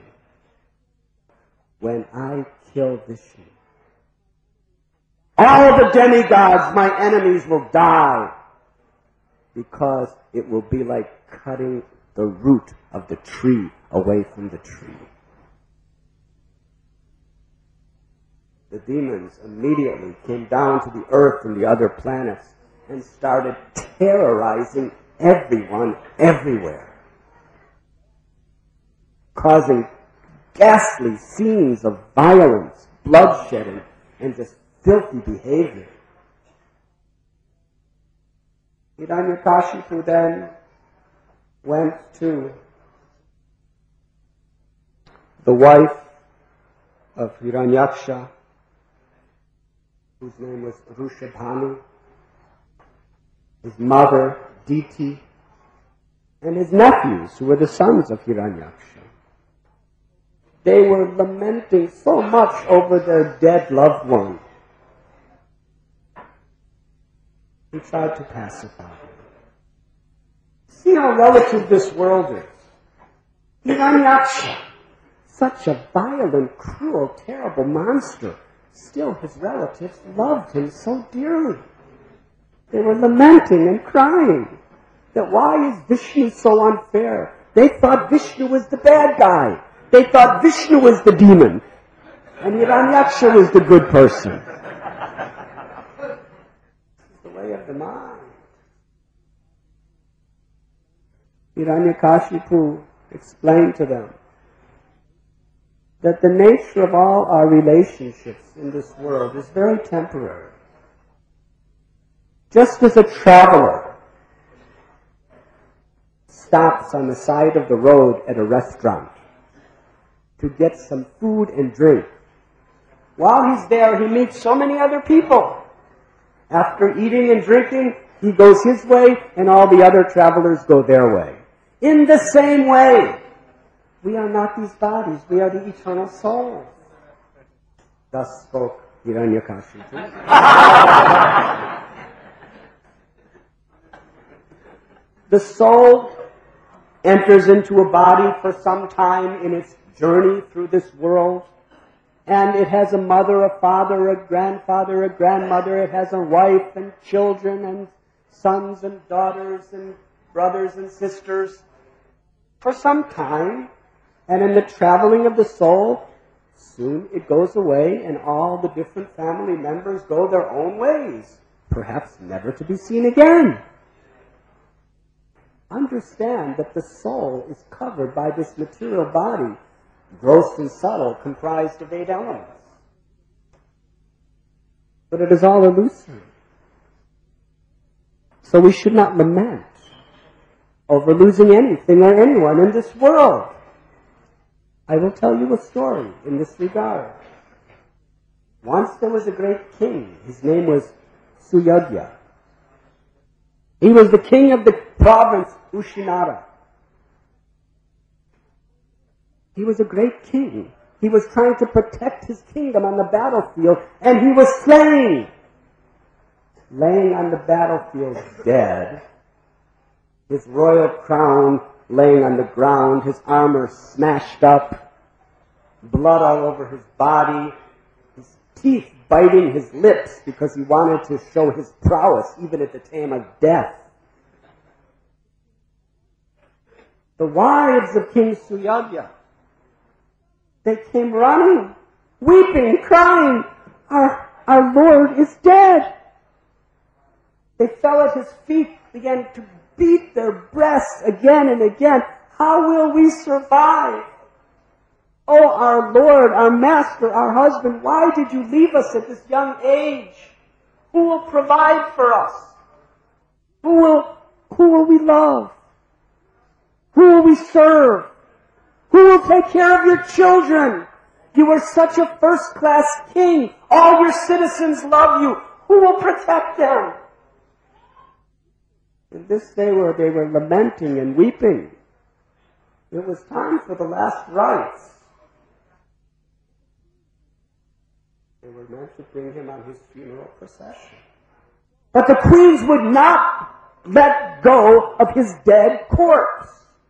When I kill Vishnu, all the demigods, my enemies, will die, because it will be like cutting the root of the tree away from the tree. The demons immediately came down to the earth and the other planets and started terrorizing everyone everywhere, causing ghastly scenes of violence, bloodshedding, and just filthy behavior. Hiranyakashipu then went to the wife of Hiranyaksha, whose name was Rushabhanu, his mother, Diti, and his nephews, who were the sons of Hiranyaksha. They were lamenting so much over their dead loved one. He tried to pacify them. See how relative this world is. Hiranyaksha, such a violent, cruel, terrible monster, still his relatives loved him so dearly. They were lamenting and crying that why is Vishnu so unfair? They thought Vishnu was the bad guy. They thought Vishnu was the demon. And Hiranyaksha was the good person. It's the way of the mind. Hiranyakashipu explained to them that the nature of all our relationships in this world is very temporary. Just as a traveler stops on the side of the road at a restaurant to get some food and drink, while he's there, he meets so many other people. After eating and drinking, he goes his way, and all the other travelers go their way. In the same way, we are not these bodies, we are the eternal souls. Thus spoke Hiranyakashipu. The soul enters into a body for some time in its journey through this world, and it has a mother, a father, a grandfather, a grandmother. It has a wife and children and sons and daughters and brothers and sisters for some time. And in the traveling of the soul, soon it goes away and all the different family members go their own ways, perhaps never to be seen again. Understand that the soul is covered by this material body, gross and subtle, comprised of 8 elements. But it is all illusory. So we should not lament over losing anything or anyone in this world. I will tell you a story in this regard. Once there was a great king. His name was Suyagya. He was the king of the province Ushinara. He was a great king. He was trying to protect his kingdom on the battlefield, and he was slain. Laying on the battlefield dead, his royal crown laying on the ground, his armor smashed up, blood all over his body, his teeth biting his lips because he wanted to show his prowess even at the time of death. The wives of King Suyagya, they came running, weeping, crying, our Lord is dead. They fell at his feet, began to beat their breasts again and again. How will we survive? Oh, our Lord, our Master, our husband, why did you leave us at this young age? Who will provide for us? Who will we love? Who will we serve? Who will take care of your children? You are such a first-class king. All your citizens love you. Who will protect them? And this they were lamenting and weeping. It was time for the last rites. They were meant to bring him on his funeral procession. But the queens would not let go of his dead corpse.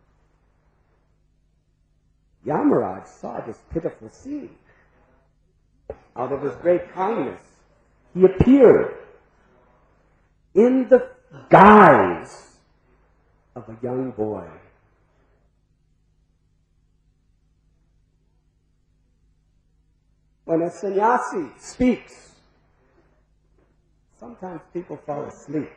Yamaraj saw this pitiful scene. Out of his great kindness, he appeared in the guise of a young boy. When a sannyasi speaks, sometimes people fall asleep.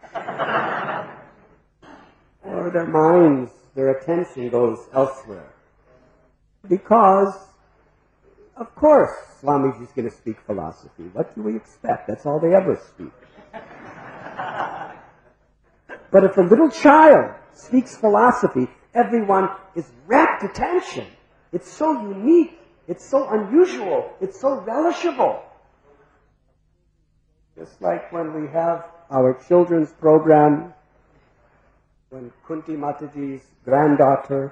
Or their minds, their attention goes elsewhere. Because Of course, Swamiji's going to speak philosophy. What do we expect? That's all they ever speak. But if a little child speaks philosophy, everyone is rapt attention. It's so unique. It's so unusual. It's so relishable. Just like when we have our children's program, when Kunti Mataji's granddaughter,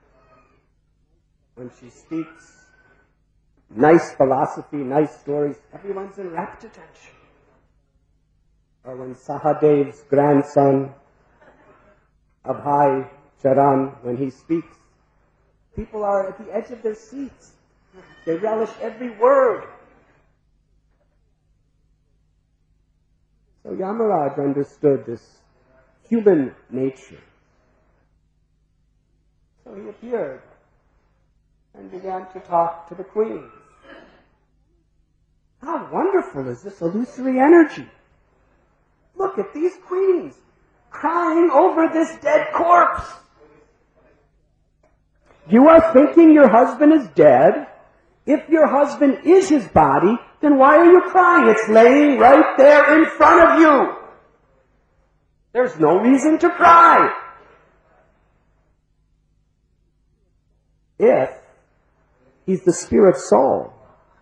when she speaks nice philosophy, nice stories, everyone's in rapt attention. Or when Sahadev's grandson, Abhay Charan, when he speaks, people are at the edge of their seats. They relish every word. So Yamaraj understood this human nature. So he appeared and began to talk to the queens. How wonderful is this illusory energy? Look at these queens crying over this dead corpse. You are thinking your husband is dead. If your husband is his body, then why are you crying? It's laying right there in front of you. There's no reason to cry. If he's the spirit soul,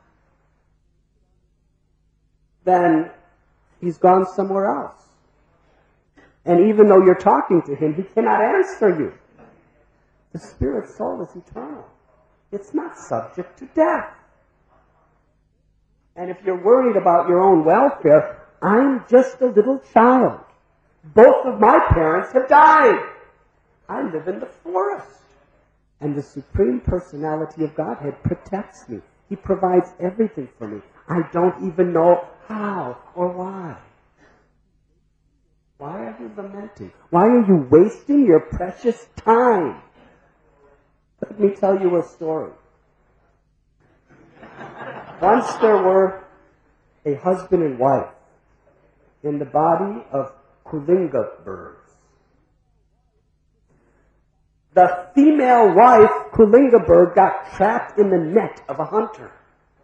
then he's gone somewhere else. And even though you're talking to him, he cannot answer you. The spirit soul is eternal. It's not subject to death. And if you're worried about your own welfare, I'm just a little child. Both of my parents have died. I live in the forest. And the Supreme Personality of Godhead protects me. He provides everything for me. I don't even know how or why. Why are you lamenting? Why are you wasting your precious time? Let me tell you a story. Once there were a husband and wife in the body of Kulinga birds. The female wife, Kulinga bird, got trapped in the net of a hunter.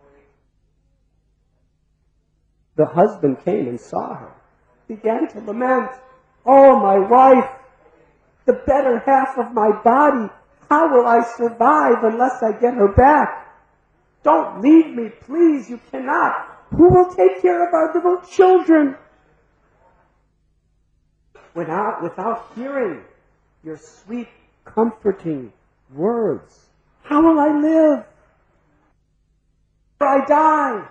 The husband came and saw her, began to lament, "Oh, my wife, the better half of my body, how will I survive unless I get her back? Don't leave me, please, you cannot. Who will take care of our little children?" Without hearing your sweet, comforting words, how will I live? I die.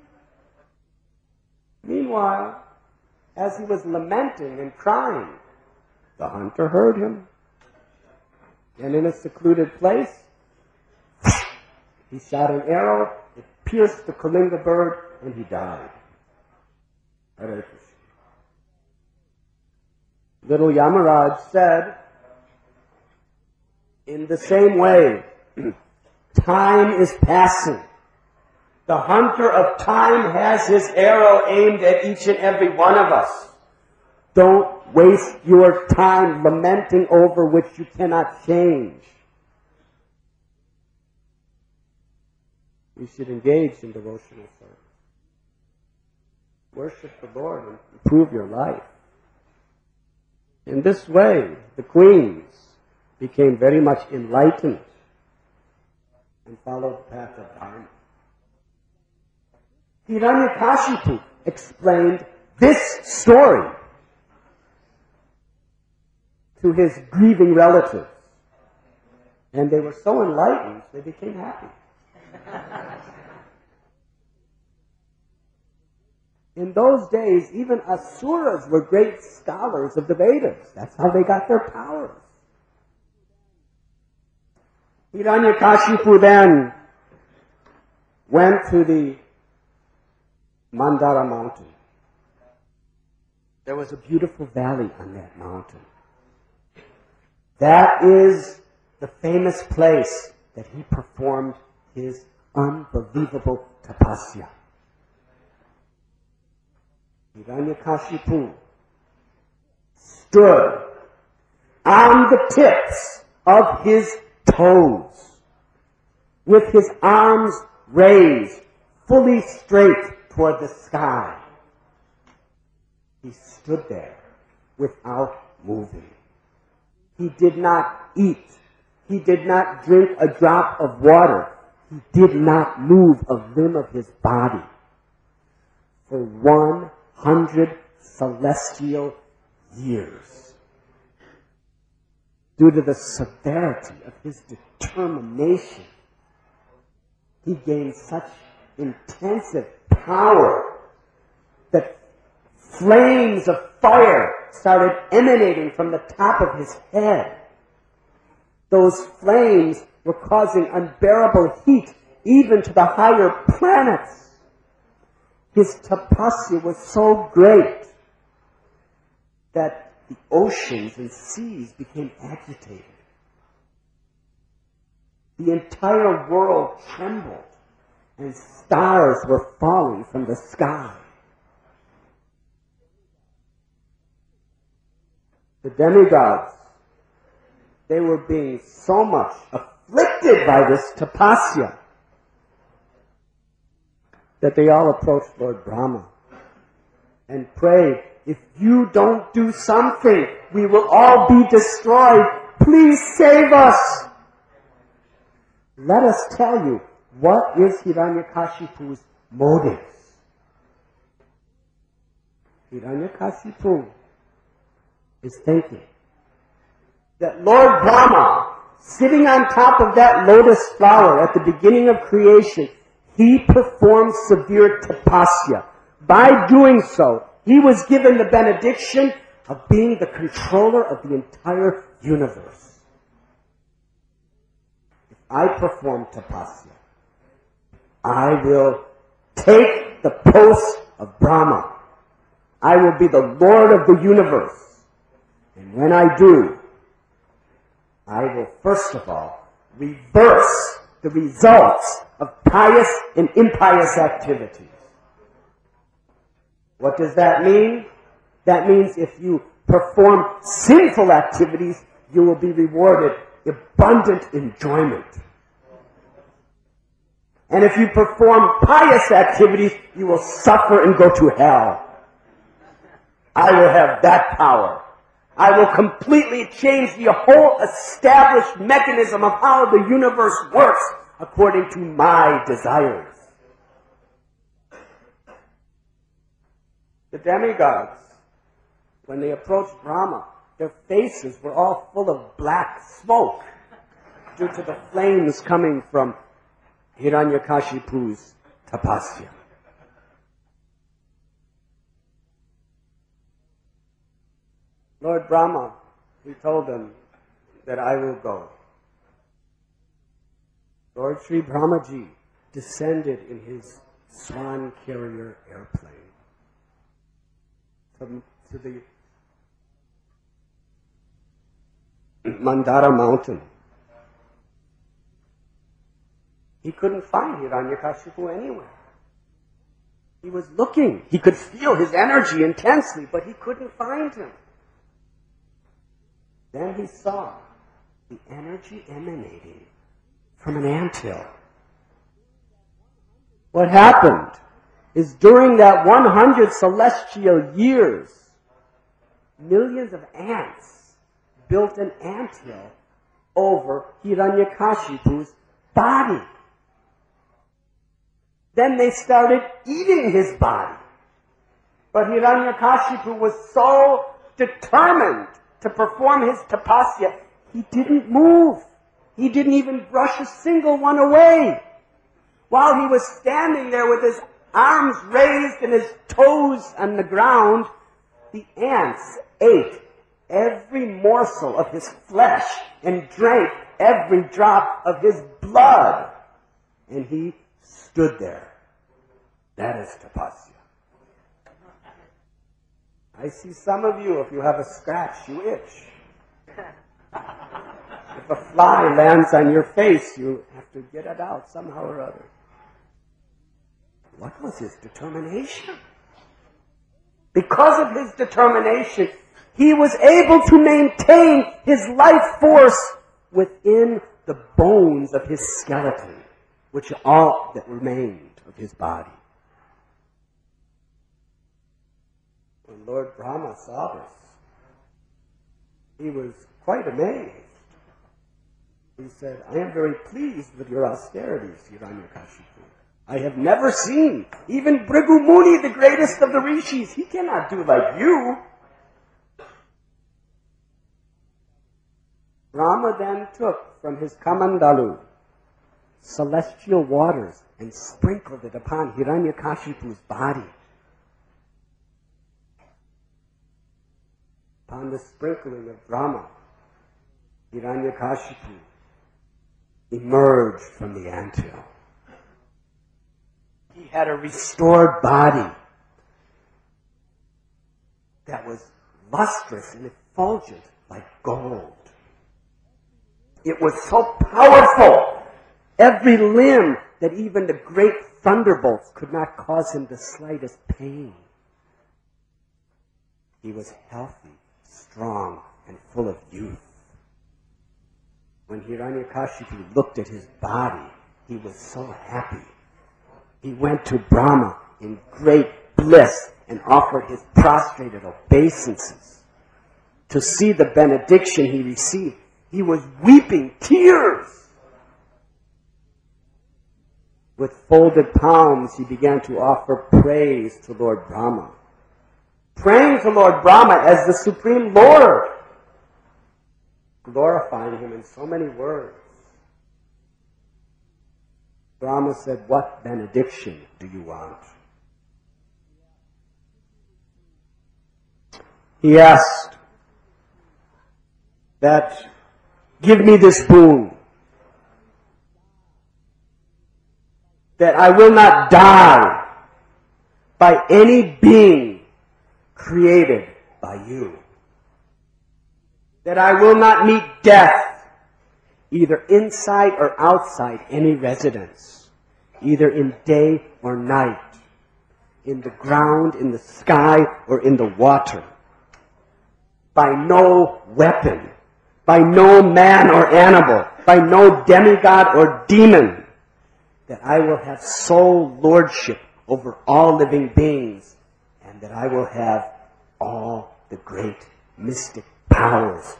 Meanwhile, as he was lamenting and crying, the hunter heard him. And in a secluded place, he shot an arrow, it pierced the Kulinga bird, and he died. Hare Krishna. Little Yamaraj said, in the same way, time is passing. The hunter of time has his arrow aimed at each and every one of us. Don't waste your time lamenting over which you cannot change. You should engage in devotional service. Worship the Lord and improve your life. In this way, the queens became very much enlightened and followed the path of Dharma. Hiranyakashipu explained this story to his grieving relatives. And they were so enlightened, they became happy. In those days, even asuras were great scholars of the Vedas. That's how they got their powers. Hiranyakashipu then went to the Mandara mountain. There was a beautiful valley on that mountain. That is the famous place that he performed his unbelievable tapasya. Hiranyakashipu stood on the tips of his toes with his arms raised fully straight toward the sky. He stood there without moving. He did not eat. He did not drink a drop of water. He did not move a limb of his body for 100 celestial years. Due to the severity of his determination, he gained such intensive power that flames of fire started emanating from the top of his head. Those flames were causing unbearable heat even to the higher planets. His tapasya was so great that the oceans and seas became agitated. The entire world trembled, and stars were falling from the sky. The demigods, they were being so much afflicted by this tapasya that they all approached Lord Brahma and prayed, if you don't do something, we will all be destroyed. Please save us. Let us tell you, what is Hiranyakashipu's motives? Hiranyakashipu is thinking that Lord Brahma, sitting on top of that lotus flower at the beginning of creation, he performed severe tapasya. By doing so, he was given the benediction of being the controller of the entire universe. If I perform tapasya, I will take the post of Brahma. I will be the Lord of the universe. And when I do, I will first of all reverse the results of pious and impious activities. What does that mean? That means if you perform sinful activities, you will be rewarded abundant enjoyment. And if you perform pious activities, you will suffer and go to hell. I will have that power. I will completely change the whole established mechanism of how the universe works according to my desires. The demigods, when they approached Brahma, their faces were all full of black smoke due to the flames coming from Hiranyakashipu's tapasya. Lord Brahma, he told them that I will go. Lord Sri Brahmaji descended in his swan carrier airplane to the Mandara mountain. He couldn't find Hiranyakashipu anywhere. He was looking. He could feel his energy intensely, but he couldn't find him. Then he saw the energy emanating from an anthill. What happened is during that 100 celestial years, millions of ants built an anthill over Hiranyakashipu's body. Then they started eating his body. But Hiranyakashipu was so determined to perform his tapasya, he didn't move. He didn't even brush a single one away. While he was standing there with his arms raised and his toes on the ground, the ants ate every morsel of his flesh and drank every drop of his blood. And he stood there. That is tapasya. I see some of you, if you have a scratch, you itch. If a fly lands on your face, you have to get it out somehow or other. What was his determination? Because of his determination, he was able to maintain his life force within the bones of his skeleton. which are all that remained of his body. When Lord Brahma saw this, he was quite amazed. He said, I am very pleased with your austerities, Hiranyakashipu. I have never seen, even Bhrigu Muni, the greatest of the rishis, he cannot do like you. Brahma then took from his kamandalu celestial waters and sprinkled it upon Hiranyakashipu's body. Upon the sprinkling of Brahma, Hiranyakashipu emerged from the anthill. He had a restored body that was lustrous and effulgent like gold. It was so powerful, every limb, that even the great thunderbolts could not cause him the slightest pain. He was healthy, strong, and full of youth. When Hiranyakashipu looked at his body, he was so happy. He went to Brahma in great bliss and offered his prostrated obeisances. To see the benediction he received, he was weeping tears. With folded palms, he began to offer praise to Lord Brahma, praying to Lord Brahma as the Supreme Lord, glorifying him in so many words. Brahma said, what benediction do you want? He asked that, give me this boon, that I will not die by any being created by you, that I will not meet death either inside or outside any residence, either in day or night, in the ground, in the sky, or in the water, by no weapon, by no man or animal, by no demigod or demon, that I will have sole lordship over all living beings, and that I will have all the great mystic powers,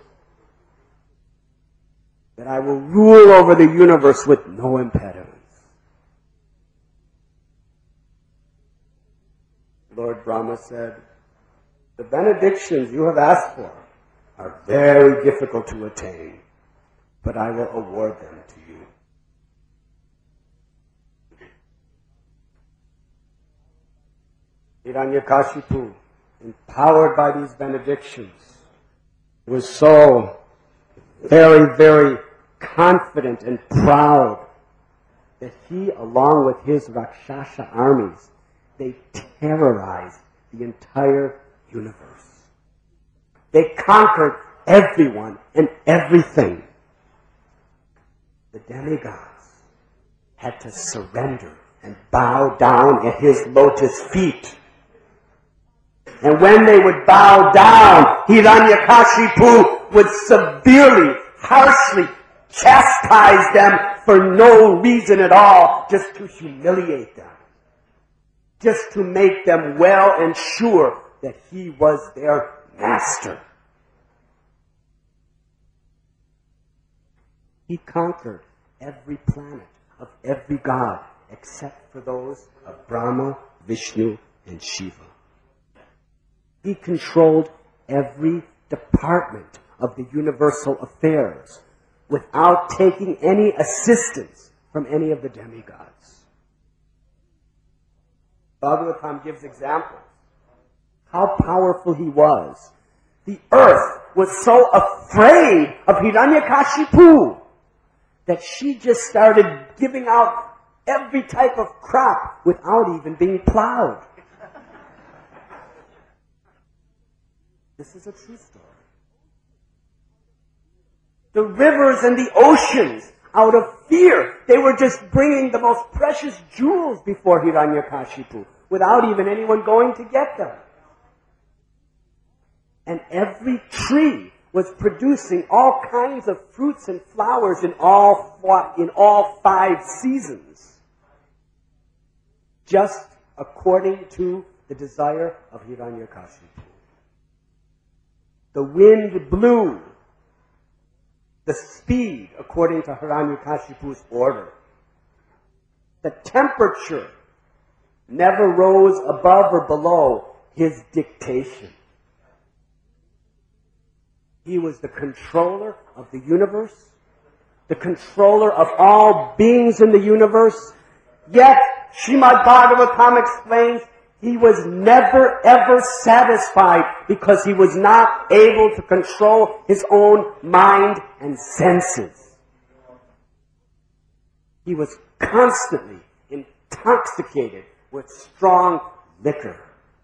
that I will rule over the universe with no impediments. Lord Brahma said, the benedictions you have asked for are very difficult to attain, but I will award them to you. Hiranyakashipu, empowered by these benedictions, was so very, very confident and proud that he, along with his Rakshasa armies, they terrorized the entire universe. They conquered everyone and everything. The demigods had to surrender and bow down at his lotus feet. And when they would bow down, Hiranyakashipu would severely, harshly chastise them for no reason at all, just to humiliate them, just to make them well and sure that he was their master. He conquered every planet of every god except for those of Brahma, Vishnu, and Shiva. He controlled every department of the universal affairs without taking any assistance from any of the demigods. Bhagavatam gives examples how powerful he was. The earth was so afraid of Hiranyakashipu that she just started giving out every type of crop without even being plowed. This is a true story. The rivers and the oceans, out of fear, they were just bringing the most precious jewels before Hiranyakashipu without even anyone going to get them. And every tree was producing all kinds of fruits and flowers in all 5 seasons, just according to the desire of Hiranyakashipu. The wind blew the speed according to Hiranyakashipu's order. The temperature never rose above or below his dictation. He was the controller of the universe, the controller of all beings in the universe. Yet, Srimad Bhagavatam explains, he was never ever satisfied because he was not able to control his own mind and senses. He was constantly intoxicated with strong liquor.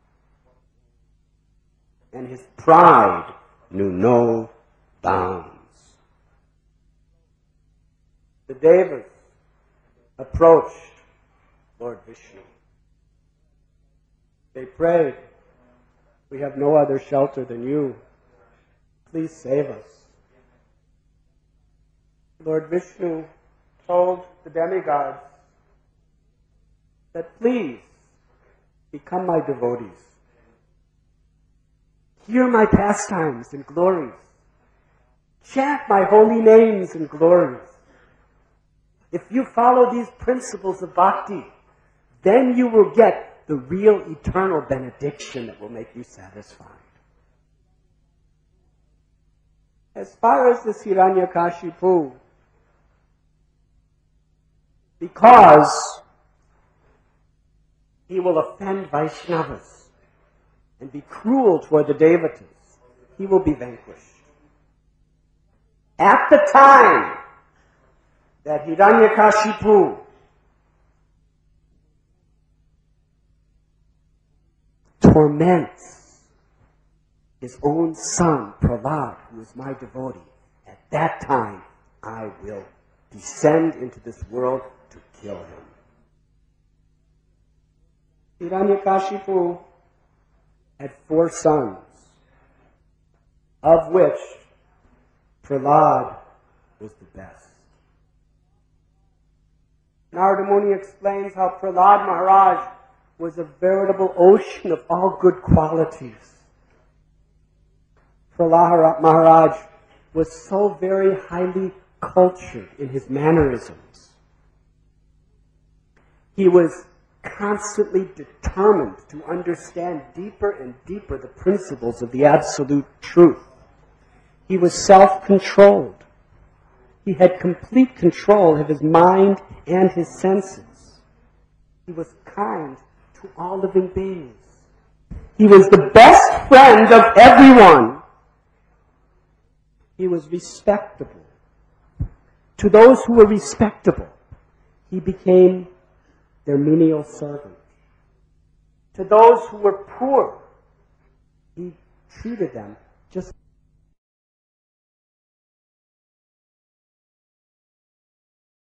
And his pride knew no bounds. The Devas approached Lord Vishnu. They prayed, "We have no other shelter than you. Please save us." Lord Vishnu told the demigods that, "Please become my devotees. Hear my pastimes and glories. Chant my holy names and glories. If you follow these principles of bhakti, then you will get the real eternal benediction that will make you satisfied." As far as this Hiranyakashipu, because he will offend Vaishnavas and be cruel toward the Devatas, he will be vanquished. At the time that Hiranyakashipu torments his own son, Prahlad, who is my devotee, at that time I will descend into this world to kill him. Hiranyakashipu had 4 sons, of which Prahlad was the best. Narada Muni explains how Prahlad Maharaj was a veritable ocean of all good qualities. Prahlad Maharaj was so very highly cultured in his mannerisms. He was constantly determined to understand deeper and deeper the principles of the absolute truth. He was self-controlled. He had complete control of his mind and his senses. He was kind to all living beings. He was the best friend of everyone. He was respectable. To those who were respectable, he became their menial servant. To those who were poor, he treated them